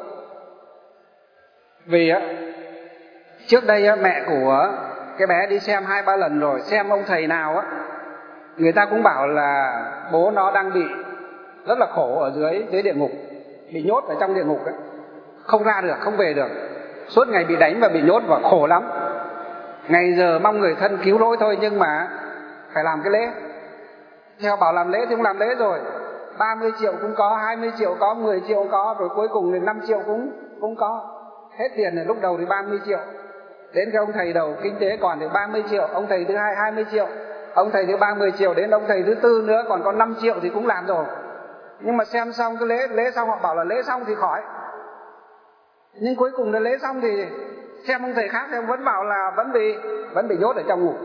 Vì á, trước đây á, mẹ của cái bé đi xem hai ba lần rồi, xem ông thầy nào á, người ta cũng bảo là bố nó đang bị rất là khổ ở dưới dưới địa ngục, bị nhốt ở trong địa ngục ấy, không ra được, không về được, suốt ngày bị đánh và bị nhốt và khổ lắm. Ngày giờ mong người thân cứu rỗi thôi, nhưng mà phải làm cái lễ. Theo bảo làm lễ thì cũng làm lễ rồi, ba mươi triệu cũng có, hai mươi triệu có, mười triệu có, rồi cuối cùng thì năm triệu cũng cũng có. Hết tiền rồi, lúc đầu thì ba mươi triệu, đến cái ông thầy đầu kinh tế còn thì ba mươi triệu, ông thầy thứ hai hai mươi triệu, ông thầy thứ ba mươi triệu, đến ông thầy thứ tư nữa còn có năm triệu thì cũng làm rồi. Nhưng mà xem xong cái lễ lễ xong họ bảo là lễ xong thì khỏi, nhưng cuối cùng là lễ xong thì xem ông thầy khác thì ông vẫn bảo là vẫn bị vẫn bị nhốt ở trong ngục.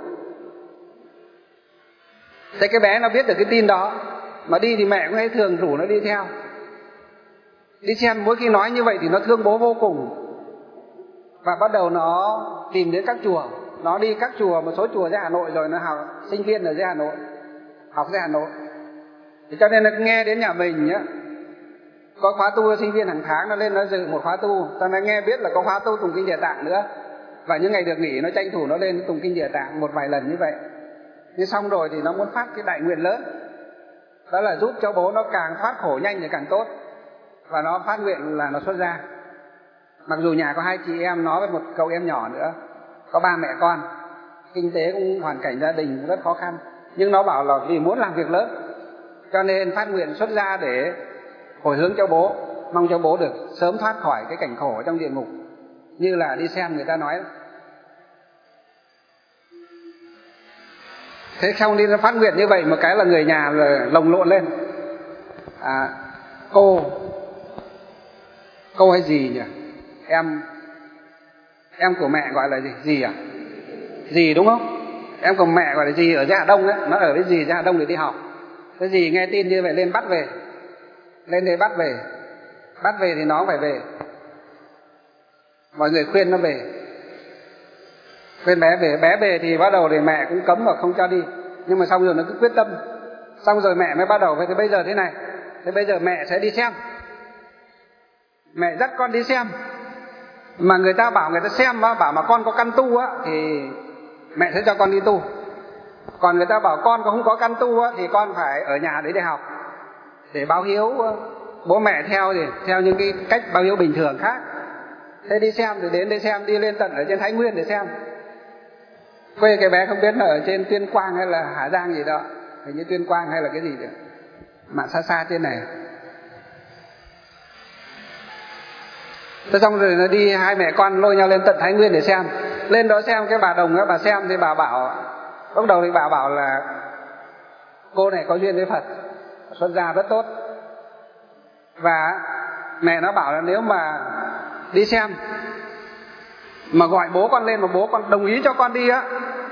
Thế cái bé nó biết được cái tin đó, mà đi thì mẹ cũng hay thường rủ nó đi theo. Đi xem, mỗi khi nói như vậy thì nó thương bố vô cùng. Và bắt đầu nó tìm đến các chùa, nó đi các chùa, một số chùa ra Hà Nội rồi, nó học sinh viên ở ra Hà Nội, học ra Hà Nội. Thì cho nên nó nghe đến nhà mình nhá, có khóa tu sinh viên hàng tháng, nó lên nó dự một khóa tu, cho nó nghe biết là có khóa tu tụng kinh Địa Tạng nữa. Và những ngày được nghỉ nó tranh thủ nó lên tụng kinh Địa Tạng một vài lần như vậy. Nhưng xong rồi thì nó muốn phát cái đại nguyện lớn, đó là giúp cho bố nó càng thoát khổ nhanh thì càng tốt. Và nó phát nguyện là nó xuất gia. Mặc dù nhà có hai chị em, nó với một cậu em nhỏ nữa, có ba mẹ con, kinh tế cũng hoàn cảnh gia đình rất khó khăn, nhưng nó bảo là vì muốn làm việc lớn cho nên phát nguyện xuất gia để hồi hướng cho bố, mong cho bố được sớm thoát khỏi cái cảnh khổ trong địa ngục, như là đi xem người ta nói. Thế xong đi nó phát nguyện như vậy, một cái là người nhà là lồng lộn lên. À, cô cô hay gì nhỉ? Em em của mẹ gọi là gì? Dì à? Dì đúng không? Em của mẹ gọi là dì ở Gia Đông ấy, nó ở với dì Gia Đông để đi học. Thế dì nghe tin như vậy lên bắt về, lên đây bắt về, bắt về thì nó phải về. Mọi người khuyên nó về, khuyên bé về, bé về thì bắt đầu thì mẹ cũng cấm và không cho đi. Nhưng mà xong rồi nó cứ quyết tâm, xong rồi mẹ mới bắt đầu với, thế bây giờ thế này, thế bây giờ mẹ sẽ đi xem, mẹ dắt con đi xem. Mà người ta bảo người ta xem á, bảo mà con có căn tu á thì mẹ sẽ cho con đi tu. Còn người ta bảo con có không có căn tu á thì con phải ở nhà đấy để học, để báo hiếu bố mẹ theo thì theo những cái cách báo hiếu bình thường khác. Thế đi xem thì đến đây xem, đi lên tận ở trên Thái Nguyên để xem. Quê cái bé không biết là ở trên Tuyên Quang hay là Hà Giang gì đó, hình như Tuyên Quang hay là cái gì được, mà xa xa trên này. Thế xong rồi nó đi, hai mẹ con lôi nhau lên tận Thái Nguyên để xem. Lên đó xem, cái bà Đồng á, bà xem thì bà bảo, lúc đầu thì bà bảo là cô này có duyên với Phật, xuất gia rất tốt. Và mẹ nó bảo là nếu mà đi xem mà gọi bố con lên mà bố con đồng ý cho con đi á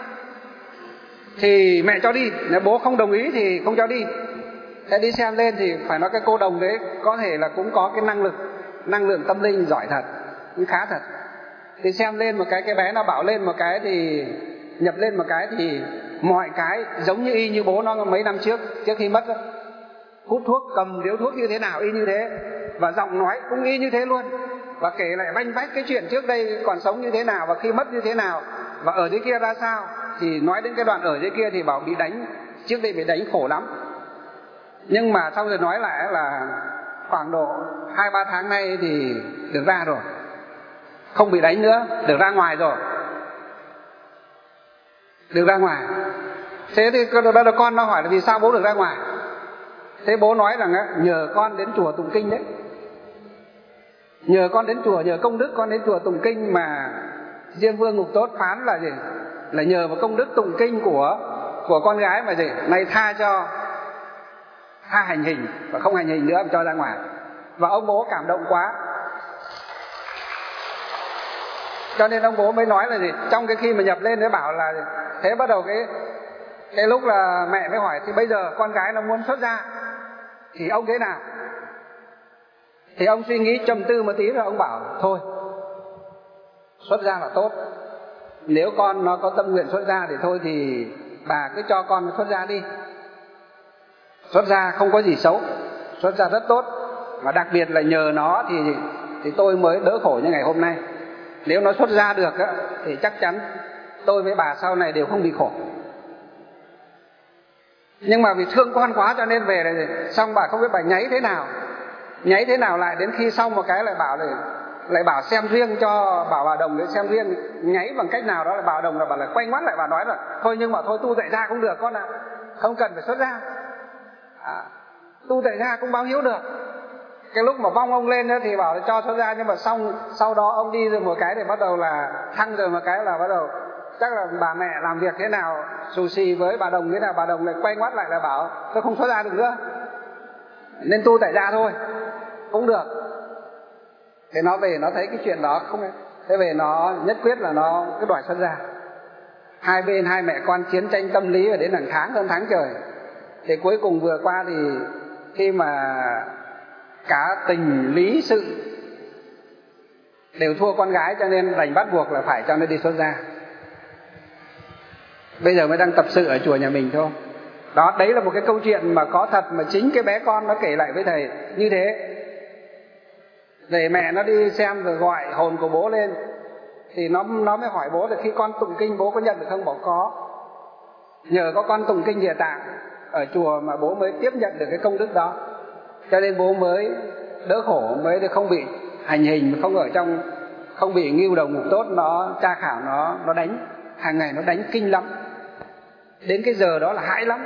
thì mẹ cho đi, nếu bố không đồng ý thì không cho đi. Thế đi xem lên thì phải nói cái cô Đồng đấy có thể là cũng có cái năng lực, năng lượng tâm linh giỏi thật, cũng khá thật. Thì xem lên một cái, cái bé nó bảo lên một cái thì nhập lên một cái thì mọi cái giống như y như bố nó mấy năm trước, trước khi mất đó. Hút thuốc, cầm điếu thuốc như thế nào y như thế, và giọng nói cũng y như thế luôn. Và kể lại vanh vách cái chuyện trước đây còn sống như thế nào và khi mất như thế nào và ở dưới kia ra sao. thì nói đến cái đoạn ở dưới kia thì bảo bị đánh, trước đây bị đánh khổ lắm. Nhưng mà sau rồi nói lại là khoảng độ hai ba tháng nay thì được ra rồi, không bị đánh nữa, được ra ngoài rồi, được ra ngoài. Thế thì bắt đầu con nó hỏi là vì sao bố được ra ngoài. Thế bố nói rằng nhờ con đến chùa tụng kinh đấy, nhờ con đến chùa, nhờ công đức con đến chùa tụng kinh mà Diêm Vương Ngục Tốt phán là gì, là nhờ vào công đức tụng kinh của của con gái mà gì, nay tha cho, tha hành hình và không hành hình nữa mà cho ra ngoài. Và ông bố cảm động quá, cho nên ông bố mới nói là gì, trong cái khi mà nhập lên mới bảo là thế. Bắt đầu cái cái lúc là mẹ mới hỏi thì bây giờ con gái nó muốn xuất gia thì ông thế nào. Thì ông suy nghĩ trầm tư một tí rồi ông bảo thôi, xuất gia là tốt, nếu con nó có tâm nguyện xuất gia thì thôi thì bà cứ cho con nó xuất gia đi. Xuất gia không có gì xấu, xuất gia rất tốt, và đặc biệt là nhờ nó thì thì tôi mới đỡ khổ như ngày hôm nay. Nếu nó xuất gia được á, thì chắc chắn tôi với bà sau này đều không bị khổ. Nhưng mà vì thương con quá cho nên về này, xong bà không biết bà nháy thế nào, nháy thế nào lại đến khi xong một cái lại bảo là lại bảo xem riêng cho, bảo bà Đồng để xem riêng, nháy bằng cách nào đó là bà Đồng là bảo là quay ngoắt lại bà nói là thôi nhưng mà thôi tu tại gia cũng được con ạ, à, không cần phải xuất gia, à, tu tại gia cũng báo hiếu được. Cái lúc mà vong ông lên đó thì bảo là cho xuất gia, nhưng mà xong sau đó ông đi rồi một cái thì bắt đầu là thăng rồi một cái là bắt đầu chắc là bà mẹ làm việc thế nào xù xì với bà Đồng thế nào, bà Đồng lại quay ngoắt lại là bảo tôi không xuất gia được nữa, nên tu tại gia thôi cũng được. Thế nó về nó thấy cái chuyện đó không, thế về nó nhất quyết là nó cứ đòi xuất gia. Hai bên hai mẹ con chiến tranh tâm lý và đến hàng tháng hơn tháng trời. Thì cuối cùng vừa qua thì khi mà cả tình lý sự đều thua con gái cho nên đành bắt buộc là phải cho nó đi xuất gia. Bây giờ mới đang tập sự ở chùa nhà mình thôi. Đó, đấy là một cái câu chuyện mà có thật, mà chính cái bé con nó kể lại với thầy như thế. Để mẹ nó đi xem rồi gọi hồn của bố lên thì nó nó mới hỏi bố là khi con tụng kinh bố có nhận được không? Bảo có. Nhờ có con tụng kinh Địa Tạng ở chùa mà bố mới tiếp nhận được cái công đức đó, cho nên bố mới đỡ khổ, mới không bị hành hình, không ở trong, không bị Ngưu Đồng Ngục Tốt nó tra khảo, nó nó đánh hàng ngày, nó đánh kinh lắm. Đến cái giờ đó là hãi lắm.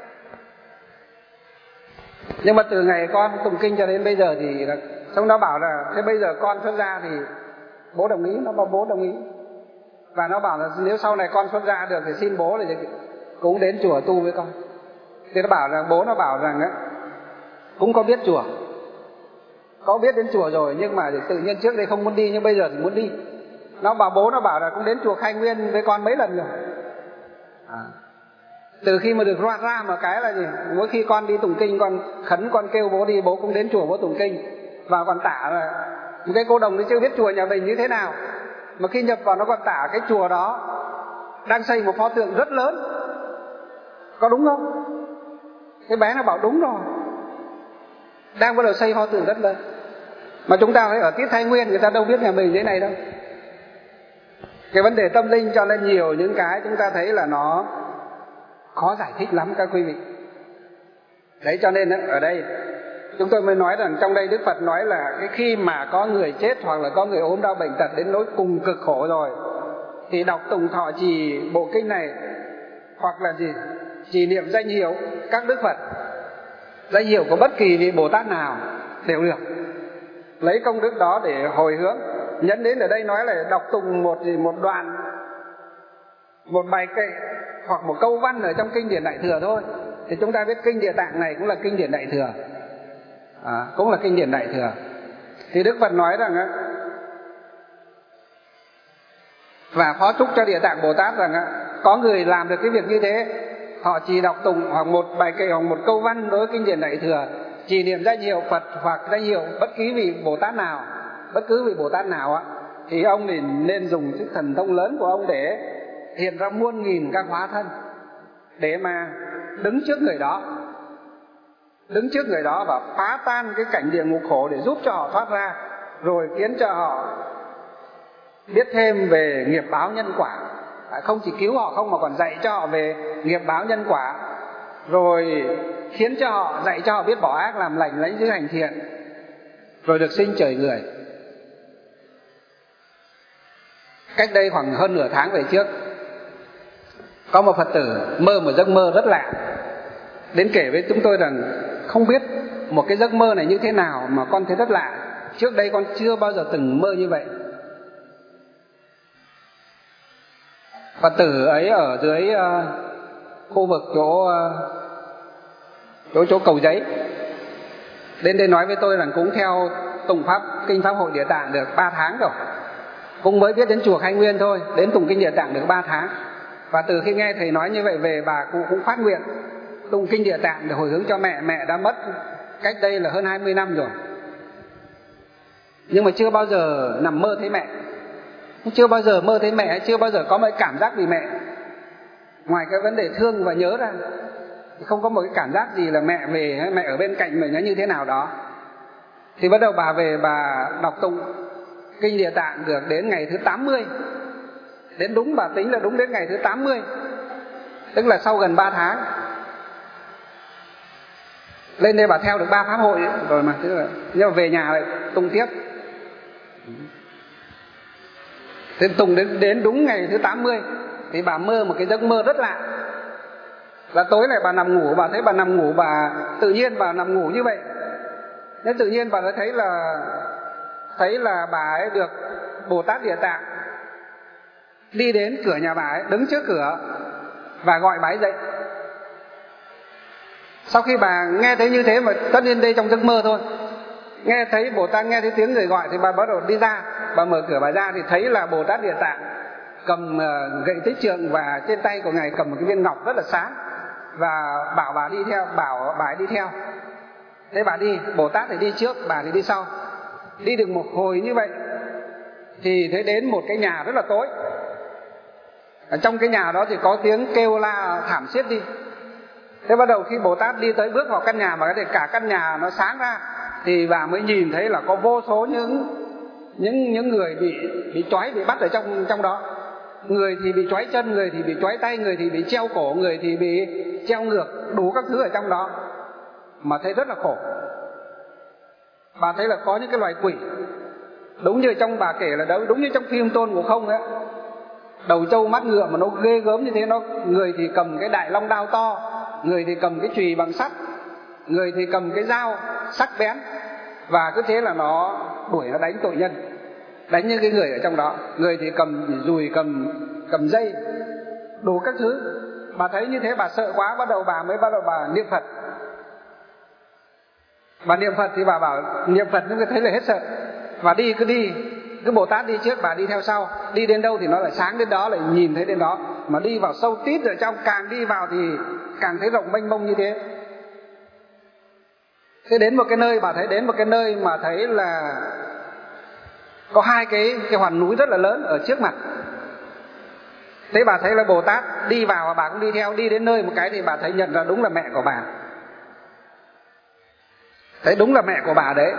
Nhưng mà từ ngày con tụng kinh cho đến bây giờ thì là, xong nó bảo là thế bây giờ con xuất gia thì bố đồng ý. Nó bảo bố đồng ý. Và nó bảo là nếu sau này con xuất gia được thì xin bố là cũng đến chùa tu với con. Thì nó bảo rằng bố nó bảo rằng á, cũng có biết chùa, có biết đến chùa rồi, nhưng mà tự nhiên trước đây không muốn đi, nhưng bây giờ thì muốn đi. Nó bảo bố nó bảo là cũng đến chùa Khai Nguyên với con mấy lần rồi. À, từ khi mà được ra ra mà cái là gì, mỗi khi con đi tụng kinh con khấn, con kêu bố đi, bố cũng đến chùa bố tụng kinh. Và còn tả là một cái cô đồng thì chưa biết chùa nhà mình như thế nào, mà khi nhập vào nó còn tả cái chùa đó đang xây một pho tượng rất lớn. Có đúng không? Cái bé nó bảo đúng rồi, đang bắt đầu xây pho tượng rất lớn. Mà chúng ta thấy ở Tiết Thái Nguyên người ta đâu biết nhà mình thế này đâu. Cái vấn đề tâm linh cho nên nhiều những cái chúng ta thấy là nó khó giải thích lắm các quý vị. Đấy, cho nên ở đây chúng tôi mới nói rằng trong đây Đức Phật nói là cái khi mà có người chết hoặc là có người ốm đau bệnh tật đến nỗi cùng cực khổ rồi thì đọc tùng thọ trì bộ kinh này, hoặc là gì trì niệm danh hiệu các Đức Phật, danh hiệu của bất kỳ vị Bồ Tát nào đều được, lấy công đức đó để hồi hướng. Nhấn đến ở đây nói là đọc tùng một gì một đoạn, một bài kệ hoặc một câu văn ở trong kinh điển Đại Thừa thôi. Thì chúng ta biết kinh Địa Tạng này cũng là kinh điển Đại Thừa, à, cũng là kinh điển Đại Thừa. Thì Đức Phật nói rằng á, và phó chúc cho Địa Tạng Bồ Tát rằng á, có người làm được cái việc như thế, họ chỉ đọc tùng hoặc một bài kệ hoặc một câu văn đối với kinh điển Đại Thừa, chỉ niệm danh hiệu Phật hoặc danh hiệu bất kỳ vị Bồ Tát nào, bất cứ vị Bồ Tát nào á, thì ông thì nên dùng sức thần thông lớn của ông để hiện ra muôn nghìn các hóa thân để mà đứng trước người đó, đứng trước người đó và phá tan cái cảnh địa ngục khổ để giúp cho họ thoát ra, rồi khiến cho họ biết thêm về nghiệp báo nhân quả, Không chỉ cứu họ không mà còn dạy cho họ về nghiệp báo nhân quả, rồi khiến cho họ, dạy cho họ biết bỏ ác làm lành, lấy giữ hành thiện, rồi được sinh trời người. Cách đây khoảng hơn nửa tháng về trước, có một Phật tử mơ một giấc mơ rất lạ, đến kể với chúng tôi rằng không biết một cái giấc mơ này như thế nào mà con thấy rất lạ, trước đây con chưa bao giờ từng mơ như vậy. Phật tử ấy ở dưới uh, khu vực chỗ, uh, chỗ chỗ Cầu Giấy, đến đây nói với tôi rằng cũng theo tùng pháp kinh Pháp Hội Địa Tạng được ba tháng rồi, cũng mới biết đến chùa Khai Nguyên thôi, đến tùng kinh Địa Tạng được ba tháng. Và từ khi nghe thầy nói như vậy về, bà cũng, cũng phát nguyện tụng kinh Địa Tạng để hồi hướng cho mẹ. Mẹ đã mất cách đây là hơn hai mươi năm rồi, nhưng mà chưa bao giờ nằm mơ thấy mẹ, chưa bao giờ mơ thấy mẹ, chưa bao giờ có một cái cảm giác vì mẹ, ngoài cái vấn đề thương và nhớ ra, không có một cái cảm giác gì là mẹ về hay mẹ ở bên cạnh mình nó như thế nào đó. Thì bắt đầu bà về, bà đọc tụng kinh Địa Tạng được đến ngày thứ tám mươi, đến đúng, bà tính là đúng đến ngày thứ tám mươi, tức là sau gần ba tháng. Lên đây bà theo được ba pháp hội rồi mà, tức là nhưng mà về nhà lại tụng tiếp. Thế tụng đến, đến đúng ngày thứ tám mươi thì bà mơ một cái giấc mơ rất lạ. Là tối này bà nằm ngủ, bà thấy bà nằm ngủ, bà tự nhiên bà nằm ngủ như vậy. Nên tự nhiên bà đã thấy là thấy là bà ấy được Bồ Tát Địa Tạng đi đến cửa nhà bà ấy, đứng trước cửa và gọi bà ấy dậy. Sau khi bà nghe thấy như thế, mà tất nhiên đây trong giấc mơ thôi, nghe thấy Bồ Tát, nghe thấy tiếng người gọi thì bà bắt đầu đi ra. Bà mở cửa bà ra thì thấy là Bồ Tát Địa Tạng cầm gậy Tích Trượng, và trên tay của ngài cầm một cái viên ngọc rất là sáng, và bảo bà đi theo, bảo bà ấy đi theo. Thế bà đi, Bồ Tát thì đi trước, bà thì đi sau. Đi được một hồi như vậy thì thấy đến một cái nhà rất là tối. Ở trong cái nhà đó thì có tiếng kêu la thảm thiết đi. Thế bắt đầu khi Bồ Tát đi tới, bước vào căn nhà mà cả căn nhà nó sáng ra, thì bà mới nhìn thấy là có vô số những những những người bị bị trói, bị bắt ở trong trong đó. Người thì bị trói chân, người thì bị trói tay, người thì bị treo cổ, người thì bị treo ngược, đủ các thứ ở trong đó, mà thấy rất là khổ. Bà thấy là có những cái loài quỷ, đúng như trong bà kể là đó, đúng như trong phim Tôn Ngộ Không ấy, đầu trâu mắt ngựa mà nó ghê gớm như thế. Nó người thì cầm cái đại long đao to, người thì cầm cái chùy bằng sắt, người thì cầm cái dao sắc bén, và cứ thế là nó đuổi, nó đánh tội nhân, đánh những cái người ở trong đó. Người thì cầm dùi, cầm cầm dây, đủ các thứ. Bà thấy như thế bà sợ quá, bắt đầu bà mới bắt đầu bà niệm Phật. Bà niệm Phật thì bà bảo niệm Phật nhưng thấy là hết sợ, và đi cứ đi, cứ Bồ Tát đi trước, bà đi theo sau. Đi đến đâu thì nó lại sáng đến đó, lại nhìn thấy đến đó. Mà đi vào sâu tít ở trong, càng đi vào thì càng thấy rộng mênh mông như thế. Thế đến một cái nơi, bà thấy đến một cái nơi mà thấy là có hai cái, cái hoàn núi rất là lớn ở trước mặt. Thế bà thấy là Bồ Tát đi vào và bà cũng đi theo. Đi đến nơi một cái thì bà thấy nhận ra đúng là mẹ của bà. Thấy đúng là mẹ của bà đấy.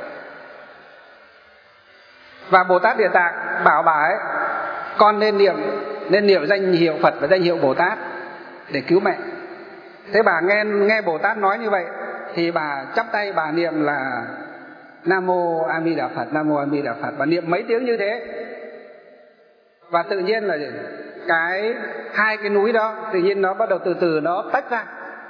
Và Bồ Tát Địa Tạng bảo bà ấy, con nên niệm, nên niệm danh hiệu Phật và danh hiệu Bồ Tát để cứu mẹ. Thế bà nghe nghe Bồ Tát nói như vậy thì bà chắp tay bà niệm là Nam Mô A Di Đà Phật, Nam Mô A Di Đà Phật. Bà niệm mấy tiếng như thế, và tự nhiên là cái hai cái núi đó tự nhiên nó bắt đầu từ từ nó tách ra,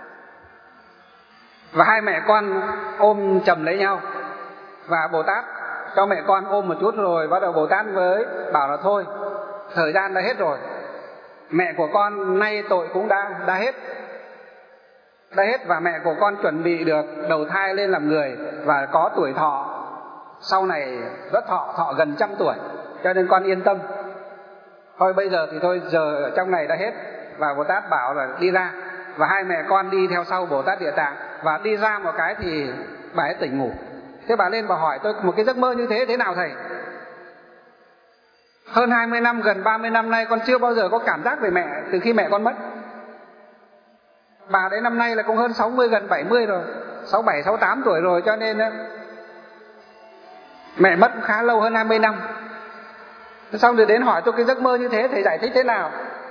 và hai mẹ con ôm chầm lấy nhau. Và Bồ Tát cho mẹ con ôm một chút rồi bắt đầu Bồ Tát mới bảo là thôi, thời gian đã hết rồi, mẹ của con nay tội cũng đã đã hết đã hết và mẹ của con chuẩn bị được đầu thai lên làm người và có tuổi thọ sau này rất thọ, thọ gần trăm tuổi, cho nên con yên tâm. Thôi bây giờ thì thôi, giờ ở trong này đã hết. Và Bồ Tát bảo là đi ra, và hai mẹ con đi theo sau Bồ Tát Địa Tạng. Và đi ra một cái thì bà ấy tỉnh ngủ. Thế bà lên bà hỏi tôi, một cái giấc mơ như thế thế nào thầy? Hơn hai mươi năm, gần ba mươi năm nay con chưa bao giờ có cảm giác về mẹ từ khi mẹ con mất. Bà đấy năm nay là cũng hơn sáu mươi, gần bảy mươi rồi, sáu bảy, sáu tám tuổi rồi, cho nên mẹ mất cũng khá lâu, hơn hai mươi năm. Xong rồi đến hỏi tôi cái giấc mơ như thế thầy giải thích thế nào?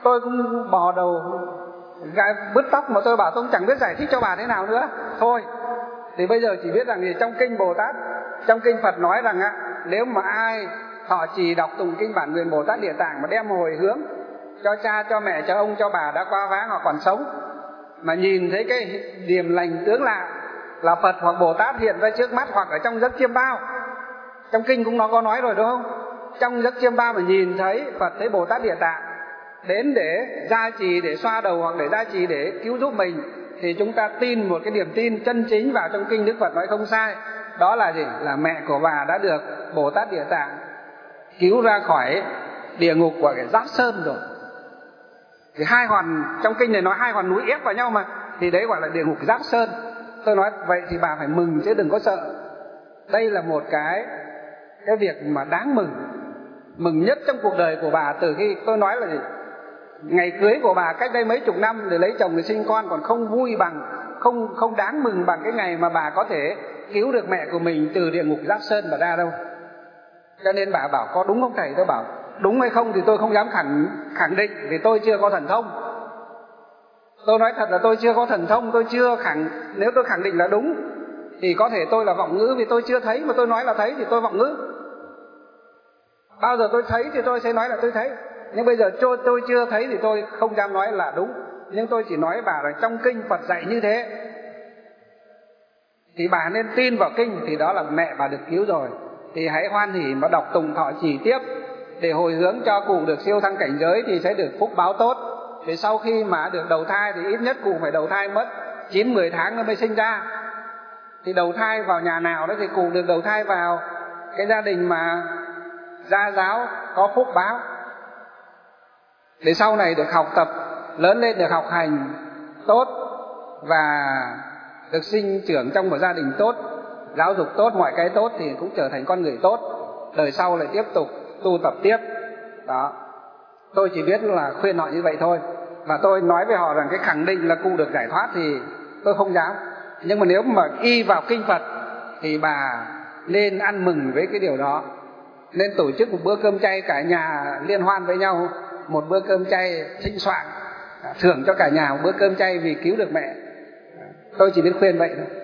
tôi cũng bò đầu bứt tóc, mà tôi bảo tôi chẳng biết giải thích cho bà thế nào nữa. Thôi thì bây giờ chỉ biết rằng thì trong kinh Bồ Tát, trong kinh Phật nói rằng á, nếu mà ai thọ trì đọc tụng kinh Bản Nguyện Bồ Tát Địa Tạng mà đem hồi hướng cho cha, cho mẹ, cho ông, cho bà đã qua vãng hoặc còn sống, mà nhìn thấy cái điềm lành tướng lạ là Phật hoặc Bồ Tát hiện ra trước mắt, hoặc ở trong giấc chiêm bao, trong kinh cũng nó có nói rồi đúng không? Trong giấc chiêm bao mà nhìn thấy Phật, thấy Bồ Tát Địa Tạng đến để gia trì, để xoa đầu hoặc để gia trì, để cứu giúp mình, thì chúng ta tin một cái niềm tin chân chính vào trong kinh Đức Phật nói không sai. Đó là gì? Là mẹ của bà đã được Bồ Tát Địa Tạng cứu ra khỏi địa ngục của cái Giác Sơn rồi. Thì hai hòn trong kinh này nói hai hòn núi ép vào nhau mà, thì đấy gọi là địa ngục Giác Sơn. Tôi nói vậy thì bà phải mừng chứ đừng có sợ. Đây là một cái cái việc mà đáng mừng, mừng nhất trong cuộc đời của bà. Từ khi tôi nói là gì, ngày cưới của bà cách đây mấy chục năm để lấy chồng để sinh con còn không vui bằng, không không đáng mừng bằng cái ngày mà bà có thể cứu được mẹ của mình từ địa ngục Giác Sơn mà ra đâu. Cho nên bà bảo có đúng không thầy? Tôi bảo đúng hay không thì tôi không dám khẳng khẳng định, vì tôi chưa có thần thông. Tôi nói thật là tôi chưa có thần thông, tôi chưa khẳng. Nếu tôi khẳng định là đúng thì có thể tôi là vọng ngữ, vì tôi chưa thấy, mà tôi nói là thấy thì tôi vọng ngữ. Bao giờ tôi thấy thì tôi sẽ nói là tôi thấy, nhưng bây giờ tôi, tôi chưa thấy thì tôi không dám nói là đúng. Nhưng tôi chỉ nói bà là trong kinh Phật dạy như thế thì bà nên tin vào kinh, thì đó là mẹ bà được cứu rồi. Thì hãy hoan hỉ mà đọc tụng thọ trì tiếp để hồi hướng cho cụ được siêu thăng cảnh giới, thì sẽ được phúc báo tốt. Thì sau khi mà được đầu thai thì ít nhất cụ phải đầu thai mất chín mười tháng nó mới sinh ra. Thì đầu thai vào nhà nào đó thì cụ được đầu thai vào cái gia đình mà gia giáo có phúc báo, để sau này được học tập, lớn lên được học hành tốt và được sinh trưởng trong một gia đình tốt, giáo dục tốt, mọi cái tốt, thì cũng trở thành con người tốt, đời sau lại tiếp tục tu tập tiếp. Đó, tôi chỉ biết là khuyên họ như vậy thôi. Và tôi nói với họ rằng cái khẳng định là cụ được giải thoát thì tôi không dám. Nhưng mà nếu mà y vào kinh Phật thì bà nên ăn mừng với cái điều đó. Nên tổ chức một bữa cơm chay cả nhà liên hoan với nhau, một bữa cơm chay thịnh soạn, thưởng cho cả nhà một bữa cơm chay vì cứu được mẹ. Tôi chỉ biết khuyên vậy thôi.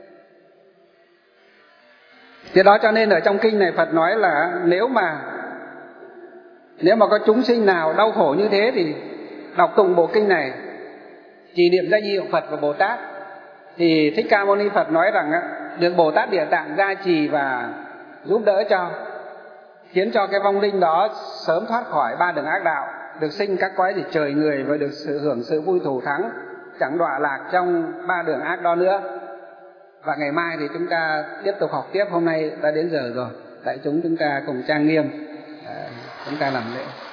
Thế đó, cho nên ở trong kinh này Phật nói là nếu mà nếu mà có chúng sinh nào đau khổ như thế thì đọc tụng bộ kinh này, trì niệm danh hiệu Phật và Bồ Tát, thì Thích Ca Mâu Ni Phật nói rằng được Bồ Tát Địa Tạng gia trì và giúp đỡ cho, khiến cho cái vong linh đó sớm thoát khỏi ba đường ác đạo, được sinh các cõi gì trời người và được sự hưởng sự vui thù thắng, chẳng đọa lạc trong ba đường ác đó nữa. Và ngày mai thì chúng ta tiếp tục học tiếp. Hôm nay đã đến giờ rồi, đại chúng chúng ta cùng trang nghiêm, à, chúng ta làm lễ.